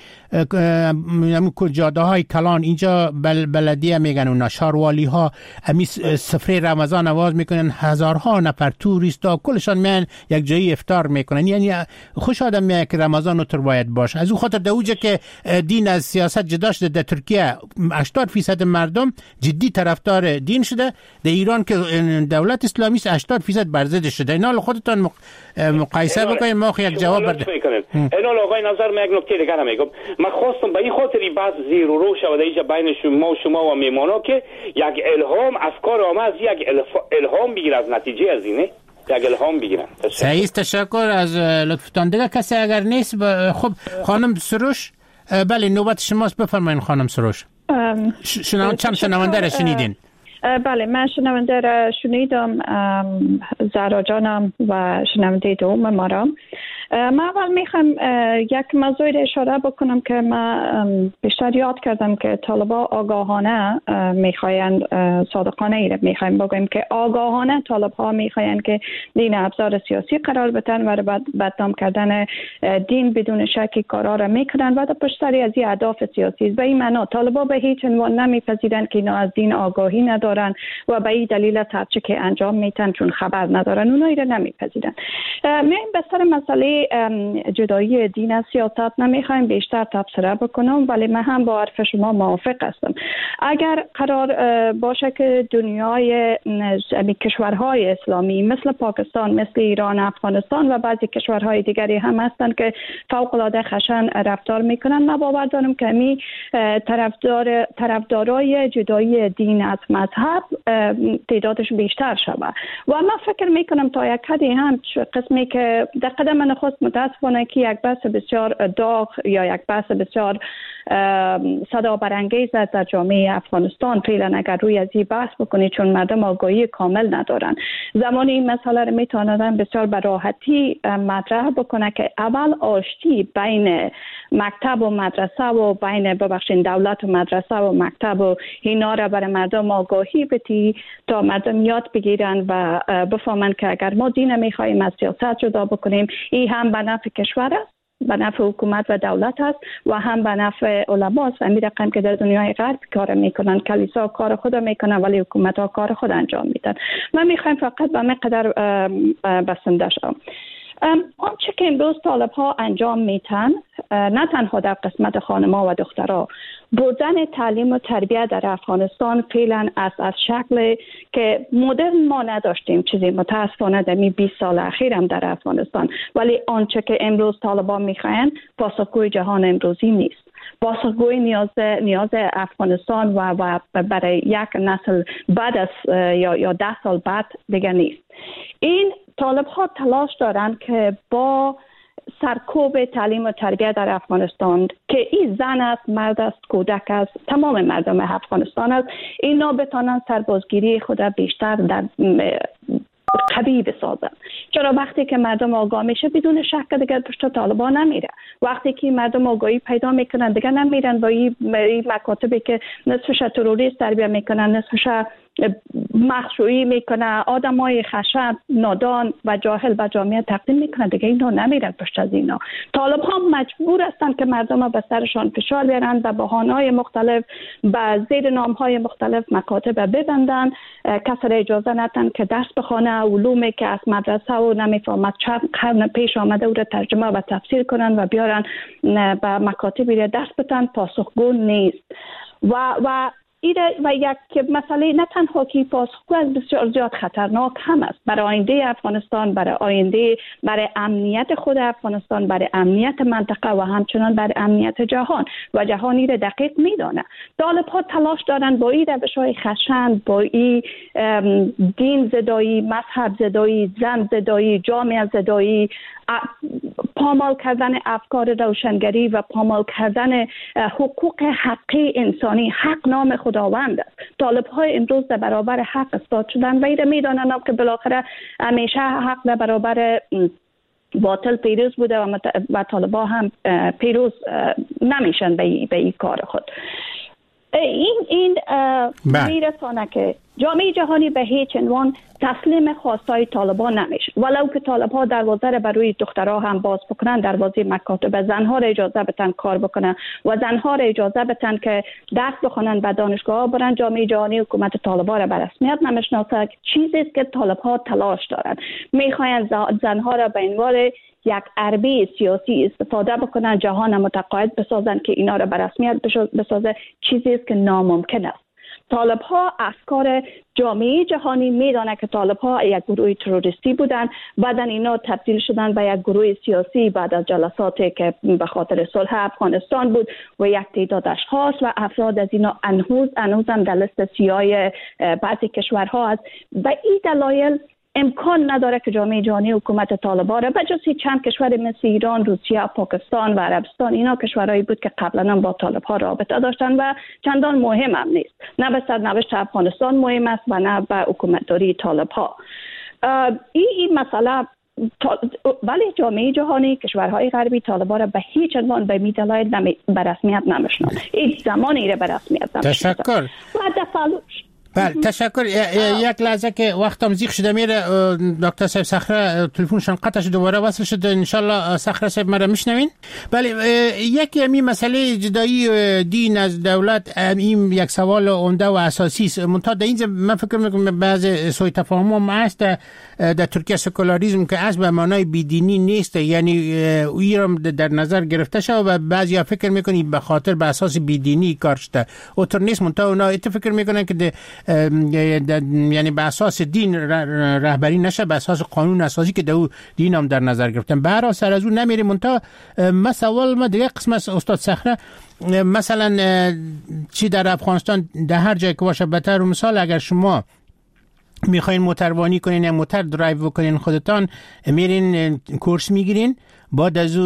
جاده های کلان اینجا بلدیه میگن اونا شاروالی ها همین سفره رمضان آواز میکنن، هزارها نفر توریست ها کلشان میان یک جایی افطار میکنن. یعنی خوش آدم میاد که رمضان اونطور باید باشه. از اون خاطر دوجه که دین از سیاست جدا شده در ترکیه 80% مردم جدی طرفدار دین شده، در ایران که دولت اسلامی است 80% بر ضد شده. اینا خودتان مقایسه بکنید، ما یک جواب بده. اینا آقای نظر من یک نکته دیگر میگم. من خواستم به این خاطری بعض زیر و رو شده اینجا بین شما و میمانا که یک الهام افکار آمد، یک الهام بگیر از نتیجه از اینه، یک الهام بگیرن. سعید تشکر از لطفتان. دیگه کسی اگر نیست خب خانم سروش، بله نوبت شماست، بفرمایید خانم سروش. چند شنونده را شنیدین؟ بله من شنونده را شنیدم، زهرا جانم و شنونده دوم ما را. من اول میخوام یک موضوع را اشاره بکنم که من بیشتر یاد کردم که طالبا آگاهانه میخواین، صادقانه ای را میخوایم بگویم که آگاهانه طالبها میخواین که دین ابزار سیاسی قرار بدن و بدنام کردن دین بدون شکی کارا را میکنن و در پشت سر از این اهداف سیاسی. به این معنا طالبا به هیچ عنوان نمیپذیرن که اینا از دین آگاهی ندارن و به این دلیل از هر چه که انجام میتن چون خبر ندارن اونایی را نمیپذیرن. میایم به سر مسئله جدایی دین از سیاست نمیخوایم بیشتر تبصره بکنم، ولی من هم با حرف شما موافق هستم. اگر قرار باشه که دنیای کشورهای اسلامی مثل پاکستان، مثل ایران، افغانستان و بعضی کشورهای دیگری هم هستند که فوق العاده خشن رفتار میکنن، من باور دارم که می طرفدارای جدایی دین از مذهب تعدادش بیشتر شود و من فکر میکنم تا یک حدی هم قسمی که در قدم نخست متاسفانه که یک بحث بسیار داغ یا یک بحث بسیار صدا برانگیز است در جامعه افغانستان فعلا اگر روی از این بحث بکنی، چون مردم آگاهی کامل ندارن. زمانی این مسئله رو میتونن بسیار به راحتی مطرح بکنه که اول آشتی بین مکتب و مدرسه و بین دولت و مدرسه و مکتب و اینا را برای مردم آگاهی بدی تا مردم یاد بگیرن و بفهمن که اگر ما دین میخوایم از سیاست جدا بکنیم، این هم به نفع کشور است، به نفع حکومت و دولت است و هم به نفع علما است. همین رقم که در دنیای غرب کار میکنن، کلیسا کار خود میکنن ولی حکومت ها کار خود انجام میدن. من میخوایم فقط به مقدار بسنده شم. آنچه که امروز طالب ها انجام میتن، نه تنها در قسمت خانم‌ها و دخترها، بردن تعلیم و تربیت در افغانستان فعلا از شکل که مدرن ما نداشتیم چیزی متاسفانه در 20 سال اخیر هم در افغانستان، ولی آنچه که امروز طالبان میخواین پاسخگوی جهان امروزی نیست. پاسخگوی نیاز افغانستان و برای یک نسل بعد از یا 10 سال بعد دیگه نیست. این طالب ها تلاش دارن که با سرکوب تعلیم و تربیت در افغانستان که این زن است، مرد است، کودک است، تمام مردم افغانستان است، اینا بتانن سربازگیری خود بیشتر در قوی بسازن. چرا وقتی که مردم آگاه میشه بدون شک دیگه پشت طالبان نمیره. وقتی که مردم آگاهی پیدا میکنن دیگه نمیرن با این مکاتبی که نصفش تروریست تربیت میکنن، نصفش مخشویی میکنه، آدمای خشن، نادان و جاهل به جامعه تقدیم میکنن، دیگه اینا نمیرن پشت از اینا. طالب ها مجبور هستن که مردم به سرشان فشار بیارن و بهانه‌های مختلف به زیر نام‌های مختلف مکاتب ببندن، کسی را اجازه ندن که درس بخونه، علومی که از مدرسه و نمیفهمد چند قرن پیش آمده او را ترجمه و تفسیر کنن و بیارن به مکاتبی را درس بدن، پاسخگو نیست. و یک مسئله نه تنها که پاسخگو از بسیار زیاد خطرناک هم است برای آینده افغانستان، برای امنیت خود افغانستان، برای امنیت منطقه و همچنان برای امنیت جهان و جهانی را دقیق میدانه. طالب ها تلاش دارن با این روش های خشن، با این دین زدایی، مذهب زدایی، زن زدایی، جامعه زدایی، پامال کردن افکار روشنگری و پامال کردن حقوق حقی انسانی. حق نام خداوند است. طالب های امروز در برابر حق استاد شدن و ایره میدانن که بالاخره همیشه حق در برابر باطل پیروز بوده و طالبان هم پیروز نمیشن به این کار خود. این میرسانه که جامعه جهانی به هیچ عنوان تسلیم خواستای طالبان نمیشه، ولو که طالبان دروازه را برای دخترها هم باز بکنن، دروازه مکاتب زنها را اجازه بدن کار بکنن و زنها را اجازه بدن که درس بخونن، به دانشگاه ها برن. جامعه جهانی حکومت طالبان را به رسمیت نمیشناسه، چیزی است که طالبان تلاش دارن، میخواین زنها را به عنوان یک عربه سیاسی استفاده بکنن، جهان متقاعد بسازن که اینا را به رسمیت بسازه، چیزی است که ناممکن است. طالب ها افکار جامعه جهانی میدانه که طالب ها یک گروه تروریستی بودن، بعدا اینا تبدیل شدن به یک گروه سیاسی بعد از جلساتی که به خاطر صلح افغانستان بود و یک تعداد اشخاص و افراد از اینا هنوز هم در لیست سیاه بعضی کشورها است. و این دلایل امکان نداره که جامعه جهانی حکومت طالبان را بجز چند کشور مثل ایران، روسیه، پاکستان و عربستان، اینا کشورهایی بود که قبلا با طالبان رابطه داشتن و چندان مهم هم نیست، نه به سرنوشت افغانستان مهم است و نه به حکومتداری طالبان. این مسئله ولی جامعه جهانی کشورهای غربی طالبان را به هیچ عنوان به می دلایل به رسمیت نمیشناسند. این زمانی را به رسمیت نمیشناسند. تشکر. بله تشکر. یک لحظه که وقتم زیغ شده میره، دکتر صاحب صخره تلفنشان قطع شد، دوباره وصل شد، ان شاء الله صخره صاحب مرا میشنوین. بله یکی همین مسئله جدایی دین از دولت این یک سوال عمده و اساسی است. منتها در اینجا من فکر میکنم بعض سوء تفاهم هم هست در ترکیه. سکولاریسم که اصل به معنای بیدینی نیست، یعنی ایران در نظر گرفته شده و بعضیا فکر میکنی به خاطر به اساس بیدینی کار شده، اوتر نیست. منتها اونا فکر میکنن که یعنی به اساس دین رهبری نشه، به اساس قانون اساسی که دو دین هم در نظر گرفتن. برای سر از اون نمیره. منتها ما دیگه قسم استاد صخره مثلا چی در افغانستان در هر جای که باشه بهتر، مثال اگر شما میخواین موتروانی کنین یا موتر درایو بکنین خودتان، میرین کورس میگیرین، بعد از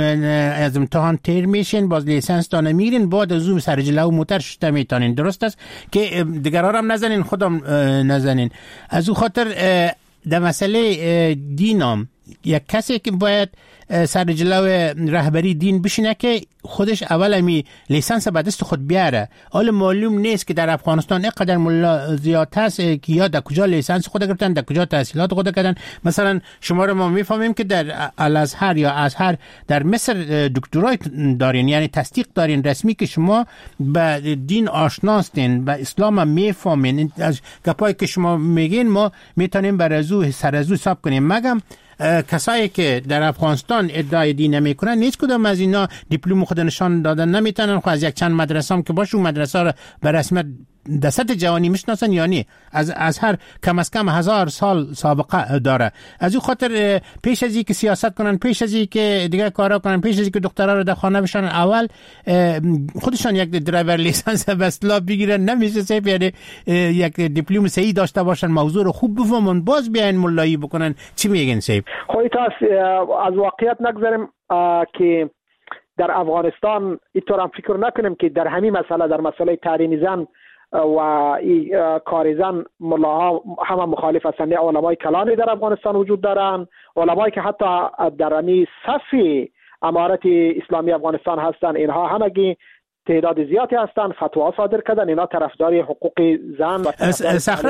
از امتحان تیر میشین، باز لیسنس تانه میگیرین، بعد از اون سر جلو موتر شده میتانین. درست است که دیگران هم نزنین، خودم نزنین. از اون خاطر در مسئله دینام یک کسی که باید سر جلو رهبری دین بشینه که خودش اول امی لیسانس به دست خود بیاره. حالا معلوم نیست که در افغانستان اینقدر ملا زیاد هست که یا در کجا لیسانس خود گرفتن، در کجا تحصیلات خود کردن. مثلا شما رو ما میفهمیم که در الازهر یا ازهر در مصر دکترای دارین، یعنی تصدیق دارین رسمی که شما به دین آشناستین، به اسلام هم میفهمین. از گپایی که شما میگین ما میتونیم برازو سرازو حساب کنیم. مگم کسایی که در افغانستان ادعای دین نمیکنن هیچ کدام از اینا دیپلم خود نشان دادن نمیتونن. خو از یک چند مدرسه هم که باشه اون مدرسه رو به رسمیت در سطح جهانی میشناسن، یعنی از هر کم از کم 1000 سال سابقه داره. از این خاطر پیش از اینکه سیاست کنن، پیش از اینکه دیگه کارا کنن، پیش از اینکه دخترها رو در خانه بشن، اول خودشان یک درایور لیسانس به اصطلاح بگیرن. نمیشه صرف یعنی یک دیپلم صحیح داشته باشن، موضوع رو خوب بفهمن، باز بیاین ملایی بکنن. چی میگین صاحب؟ خب از واقعیت نگذاریم که در افغانستان اینطور هم فکر نکنیم که در همین مسئله، در مسئله تحریم زن و کار زن، ملاها همه مخالف هستند. علمای کلانی در افغانستان وجود دارند، علمایی که حتی در امی صف امارت اسلامی افغانستان هستند، اینها همگی تعداد زیادی هستند، فتوا صادر کردن. اینا طرفدار حقوق زن و صخره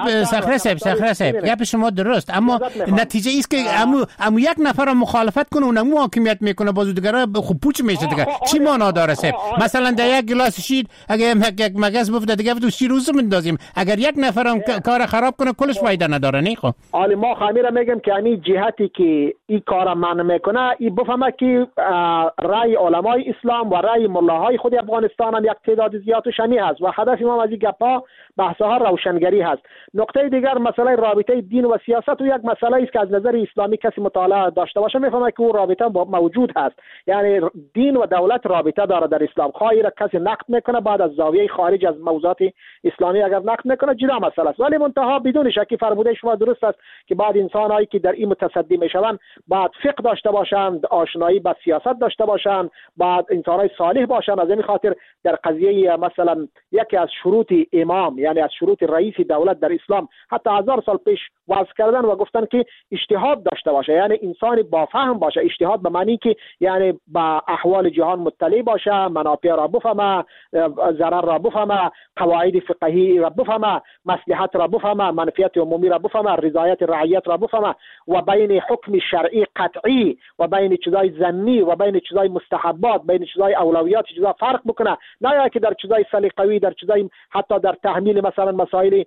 صاحب گپ شما درست، اما نتیجه است که امو یک نفر مخالفت کنه اونم حاکمیت میکنه، بازو دیگرا خوب پوچ میشه دیگه. چی معنا داره صاحب؟ مثلا در یک گلاس شیر اگه یک مگس بفته دیگه تو شیر روز میندازیم، اگر یک نفرم کار خراب کنه کلش فایده نداره. نه خب حالا ما خمیره میگم که این جهتی که این کار من میکنه، این بفهمه که رای علمای اسلام و رای ملاهای خود افغانستان هم یک تعداد زیادش همی هست و هدف ما از این گپا بحث‌ها روشنگری هست. نکته دیگر مسئله رابطه دین و سیاست و یک مسئله است که از نظر اسلامی کسی مطالعه داشته باشه میفهمه که اون رابطه موجود هست. یعنی دین و دولت رابطه داره در اسلام. خواهی را کسی نقد میکنه بعد از زاویه خارج از موضوعات اسلامی اگر نقد میکنه جدا مسئله است، ولی منتها بدون شکی فرموده شما درست است که بعد انسانایی که در این متصدی میشوند بعد فقه داشته باشند، آشنایی با سیاست داشته باشند، بعد انسانای صالح باشند. از این خاطر در قضیه مثلا یکی از شروط امام، یعنی از شروط رئیس دولت در اسلام حتی 1000 سال پیش وضع کردن و گفتن که اجتهاد داشته باشه، یعنی انسان با فهم باشه. اجتهاد به معنی که یعنی با احوال جهان مطلع باشه، منافع را بفهمه، ضرر را بفهمه، قواعد فقهی را بفهمه، مصلحت را بفهمه، منفعت عمومی را بفهمه، رضایت رعیت را بفهمه و بین حکم شرعی قطعی و بین چیزای ظنی و بین چیزای مستحبات، بین چیزای اولویات چیزا فرق بکنه، نه که در چیزای سلیقوی، در چیزای حتی در تحمیل مثلا مسائل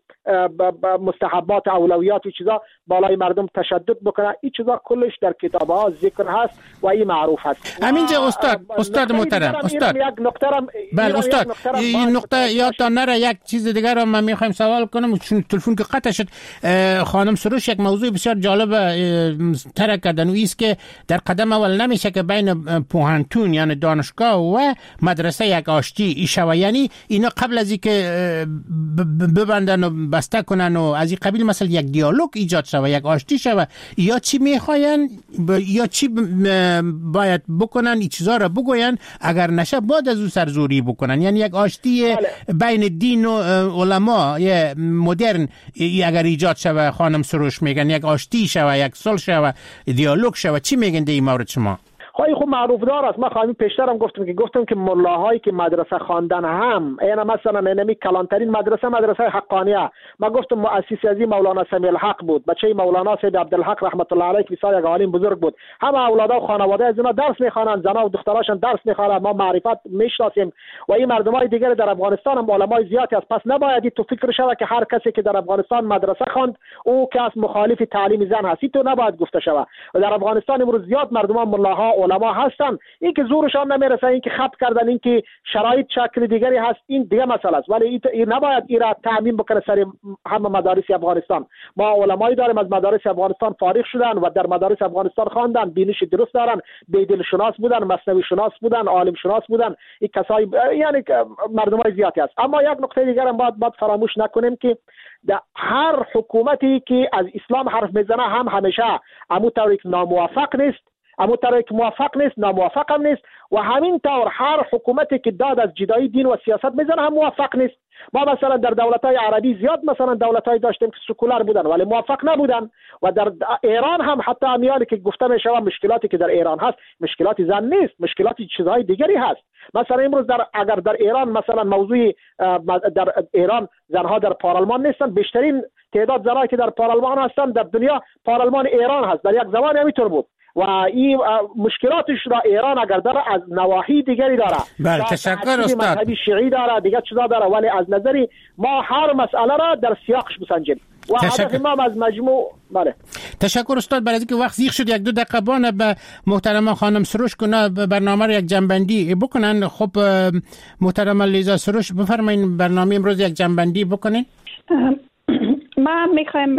مستحبات اولویات و چیزا بالای مردم تشدد بکنه. این چیزا کلش در کتاب‌ها ذکر هست و این معروف هست. همینجا استاد محترم، استاد یک نکته بله استاد این نقطه یادتان نره. یک چیز دیگر رو من میخوایم سوال کنم چون تلفن که قطع شد. خانم سروش یک موضوع بسیار جالب طرح کردن و است که در قدم اول نمیشه که بین پوهنتون یعنی دانشگاه و مدرسه یک آشتی شوه، یعنی اینا قبل از اینکه ببندن و بسته کنن و از این قبیل مثلا یک دیالوگ ایجاد شوه، یک آشتی شوه، یا چی میخواین یا چی باید بکنن، این چیزا را بگوین، اگر نشه بعد از او سرزوری بکنن. یعنی یک آشتی بین دین و علما مدرن اگر ایجاد شوه، خانم سروش میگن یک آشتی شوه، یک صلح شوه، دیالوگ شوه، چی میگن در این مورد شما؟ خب معروف دار است. من خواهیم پیشترم گفتم که ملاهایی که مدرسه خواندن هم اینا مثلا اینمی کلانترین مدرسه حقانیه. من گفتم مؤسس ازی مولانا سمیع الحق بود، بچه مولانا سید عبدالحق رحمت الله علیه که بسیار یک عالم بزرگ بود. همه اولادا و خانواده از اینا درس میخوانن، زنا و دختراشون درس میخوانن، ما معرفت میشناسیم و این مردمای دیگر در افغانستان هم علمای زیادی است. پس نباید تو فکر شوه که هر کسی که در افغانستان مدرسه خواند او کس مخالف تعلیم زن هست. تو نباید گفته شوه. در افغانستان امروز زیاد مردمان ملاها علما هستن، این که زورشان نمیرسه، این که خط کردن، این که شرایط شکل دیگری هست، این دیگه مسئله است. ولی این نباید این را تعمیم بکنه سر همه مدارس افغانستان. ما علمایی داریم از مدارس افغانستان فارغ شدن و در مدارس افغانستان خواندن، بینش درست دارن، بیدل شناس بودن، مثنوی شناس بودن، عالم شناس بودن. این کسای یعنی مردمای زیادی است. اما یک نکته دیگر هم باید فراموش نکنیم که در هر حکومتی که از اسلام حرف میزنه هم همیشه همون طوری که ناموفق نیست، اما طرحی که موافق نیست، ناموافق هم نیست و همین طور هر حکومتی که داد از جدایی دین و سیاست میزنه هم موافق نیست. ما مثلا در دولت‌های عربی زیاد مثلا دولت‌های داشتیم که سکولار بودن ولی موافق نبودن و در ایران هم حتی امیالی که گفته میشه مشکلاتی که در ایران هست مشکلات زن نیست، مشکلات چیزهای دیگری هست. مثلا امروز اگر در ایران مثلا موضوع در ایران زنها در پارلمان نیستن، بیشترین تعداد زنایی که در پارلمان هستن در دنیا پارلمان ایران هست. در یک زمان همینطور بود و این مشکلاتش را ایران اگر داره از نواحی دیگری داره. بله تشکر استاد. مذهبی شیعی داره، دیگه چیزا داره، ولی از نظری ما هر مسئله را در سیاقش بسنجیم و هدف ما از مجموع. بله تشکر استاد. برای اینکه وقت زیغ شد یک دو دقیقه بانه به محترمه خانم سروش کنه برنامه رو یک جنبندی بکنن. خب محترمه لیزا سروش بفرمایید برنامه امروز یک جنبندی بکنین. ما میخوایم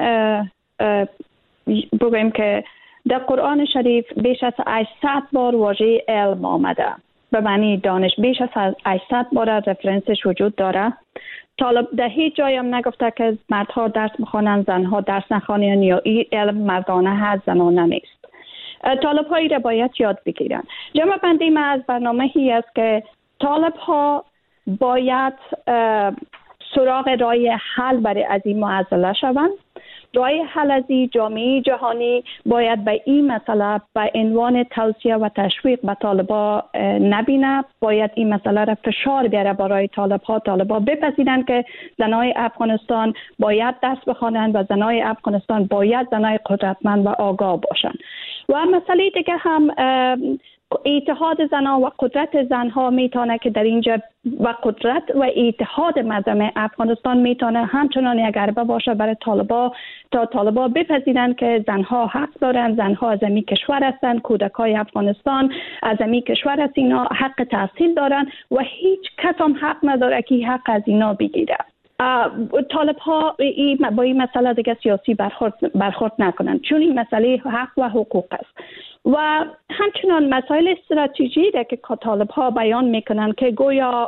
بگویم که در قرآن شریف بیش از 800 بار واژه علم آمده، به معنی دانش. بیش از 800 بار رفرنسش وجود داره. طالب در هیچ جایی هم نگفته که مردها درس میخوانن زنها درس نخوانن یا این علم مردانه هست زنانه نیست. طالب هایی را باید یاد بگیرن. جمع بندی ما از برنامه هی است که طالب ها باید سراغ راه حل برای از این معضله شوند. راه حل از این جامعه جهانی باید به این مسئله به عنوان توصیه و تشویق به طالبا نبینه. باید این مسئله را فشار بیاره برای طالبا بپذیرند که زنای افغانستان باید درس بخوانند و زنای افغانستان باید زنای قدرتمند و آگاه باشند. و مسئله دیگه هم اتحاد زنها و قدرت زنها میتونه که در اینجا و قدرت و اتحاد مردم افغانستان میتونه همچنان یک ضربه باشه برای طالبا تا طالبا بپذیرند که زنها حق دارند، زنها از این کشور هستند، کودکای افغانستان از این کشور هست، اینا حق تحصیل دارند و هیچ کس هم حق نداره که حق از اینا بگیره. طالب ها با این مسئله دیگه سیاسی برخورد نکنند، چون این مسئله حق و حقوق است و همچنان مسائل استراتژی را که طالب ها بیان میکنن که گویا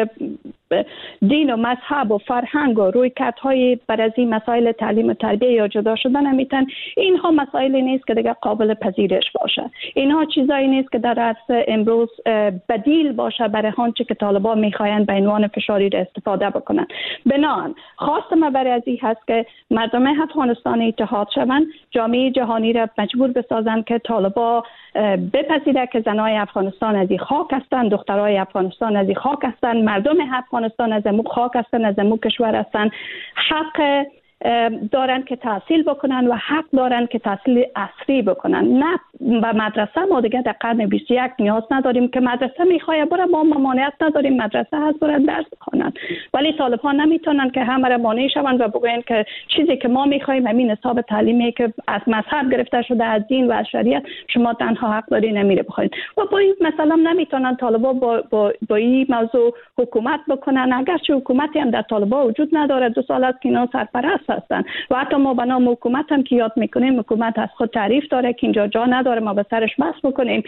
دین و مذهب و فرهنگ و رویکردهای بر از این مسائل تعلیم و تربیه یا جدا شدن نمیتن، اینها مسائلی نیست که دیگه قابل پذیرش باشه. اینها چیزایی نیست که در عصر امروز بدیل باشه برای آنچه که طالبان میخواین به عنوان فشاری را استفاده بکنن. بنابراین خواست ما برای از این هست که مردم افغانستان اتحاد شوند، جامعه جهانی را مجبور بسازند که طالبان بپذیره که زنای افغانستان از این خاک هستند، دخترای افغانستان از این خاک هستند، مردم افغانستان از امو خاک هستند، از امو کشور هستند، حق دارن که تحصیل بکنن و حق دارن که تحصیل عصری بکنن. نه به مدرسه ما دیگه در قرن 21 نیاز نداریم که مدرسه میخواه بره، ما ممانعت نداریم، مدرسه هست برن درس بخونن، ولی طالبان نمیتونن که همه را مانع شوند و بگوین که چیزی که ما میخوایم همین حساب تعلیمی که از مذهب گرفته شده، از دین و از شریعت، شما تنها حق داری نمیره بخواید. و با این مثلا نمیتونن طالبان با این موضوع حکومت بکنن، اگرچه حکومتی هم در طالبان وجود نداره، 2 سال است که اینا سرپرست هستن و حتی ما به نام حکومت هم که یاد میکنیم، حکومت از خود تعریف داره که اینجا جا نداره ما به سرش بحث بکنیم.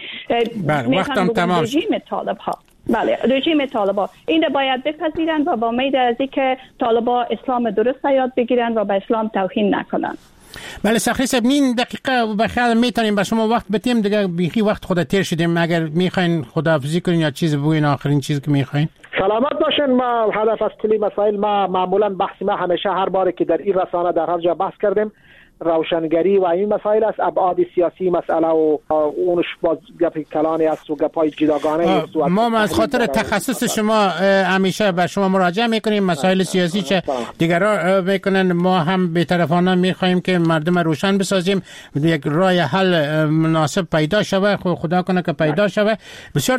وقتم تمام. رژیم طالب ها، بله رژیم طالبان این باید بپذیرن و با امید از اینکه طالبان اسلام درست یاد بگیرن و به اسلام توهین نکنن. بله سخری صاحب، این دقیقه بخیر میتونیم به شما وقت بدیم دیگه، بیخی وقت خود تیر شدیم. اگر میخواین خداحافظی کنین یا چیز بگوین، آخرین چیزی که میخواین. سلامت باشین. ما هدف از کلی مسائل ما معمولا بحث ما همیشه هر باری که در این رسانه در هر جا بحث کردیم روشنگری و این مسائل است، ابعاد سیاسی مسئله و اونش باز گپ کلانی است و گپای جداگانه است. ما از خاطر تخصص شما همیشه به شما مراجعه میکنیم، مسائل سیاسی چه دیگران میکنن، ما هم بی‌طرفانه میخوایم که مردم روشن بسازیم، یک راه حل مناسب پیدا شود، خدا کنه که پیدا شود. بسیار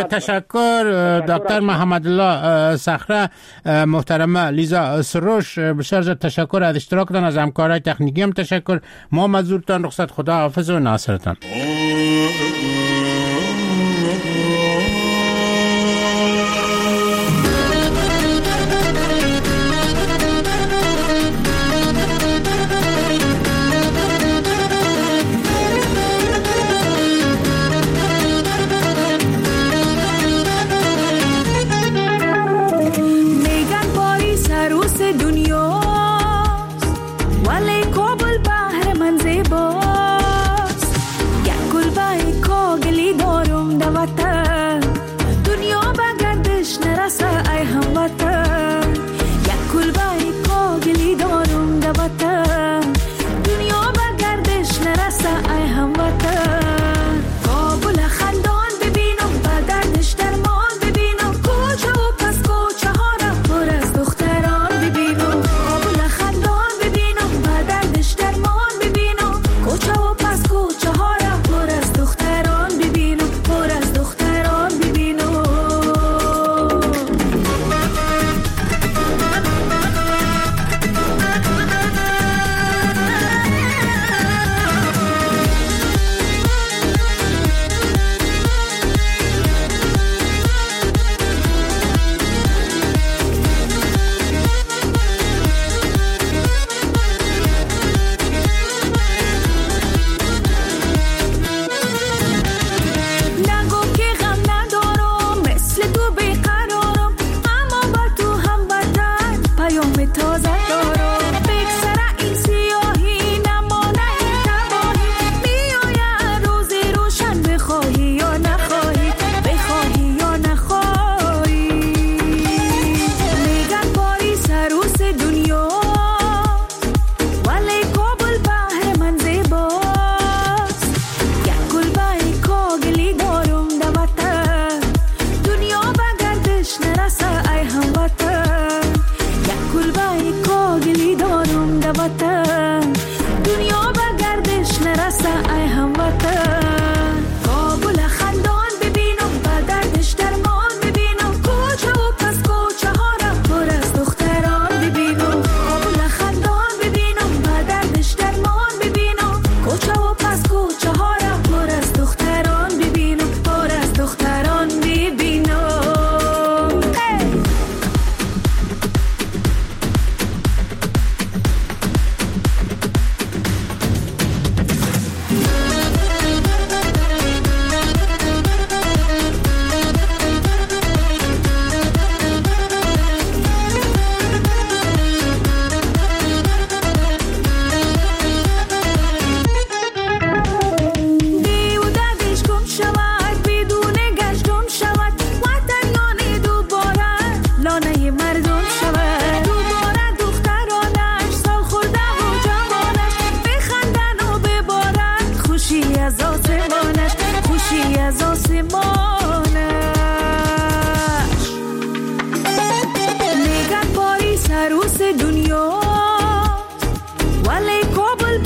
تشکر دکتر محمد الله صخره، محترمه لیزا سروش، بسیار تشکر از اشتراکتان، از همکارای تکنیکی هم تشکر. ما مزورتان رخصت، خدا حافظ و ناصرتان. Cool by دنیا ولی کابل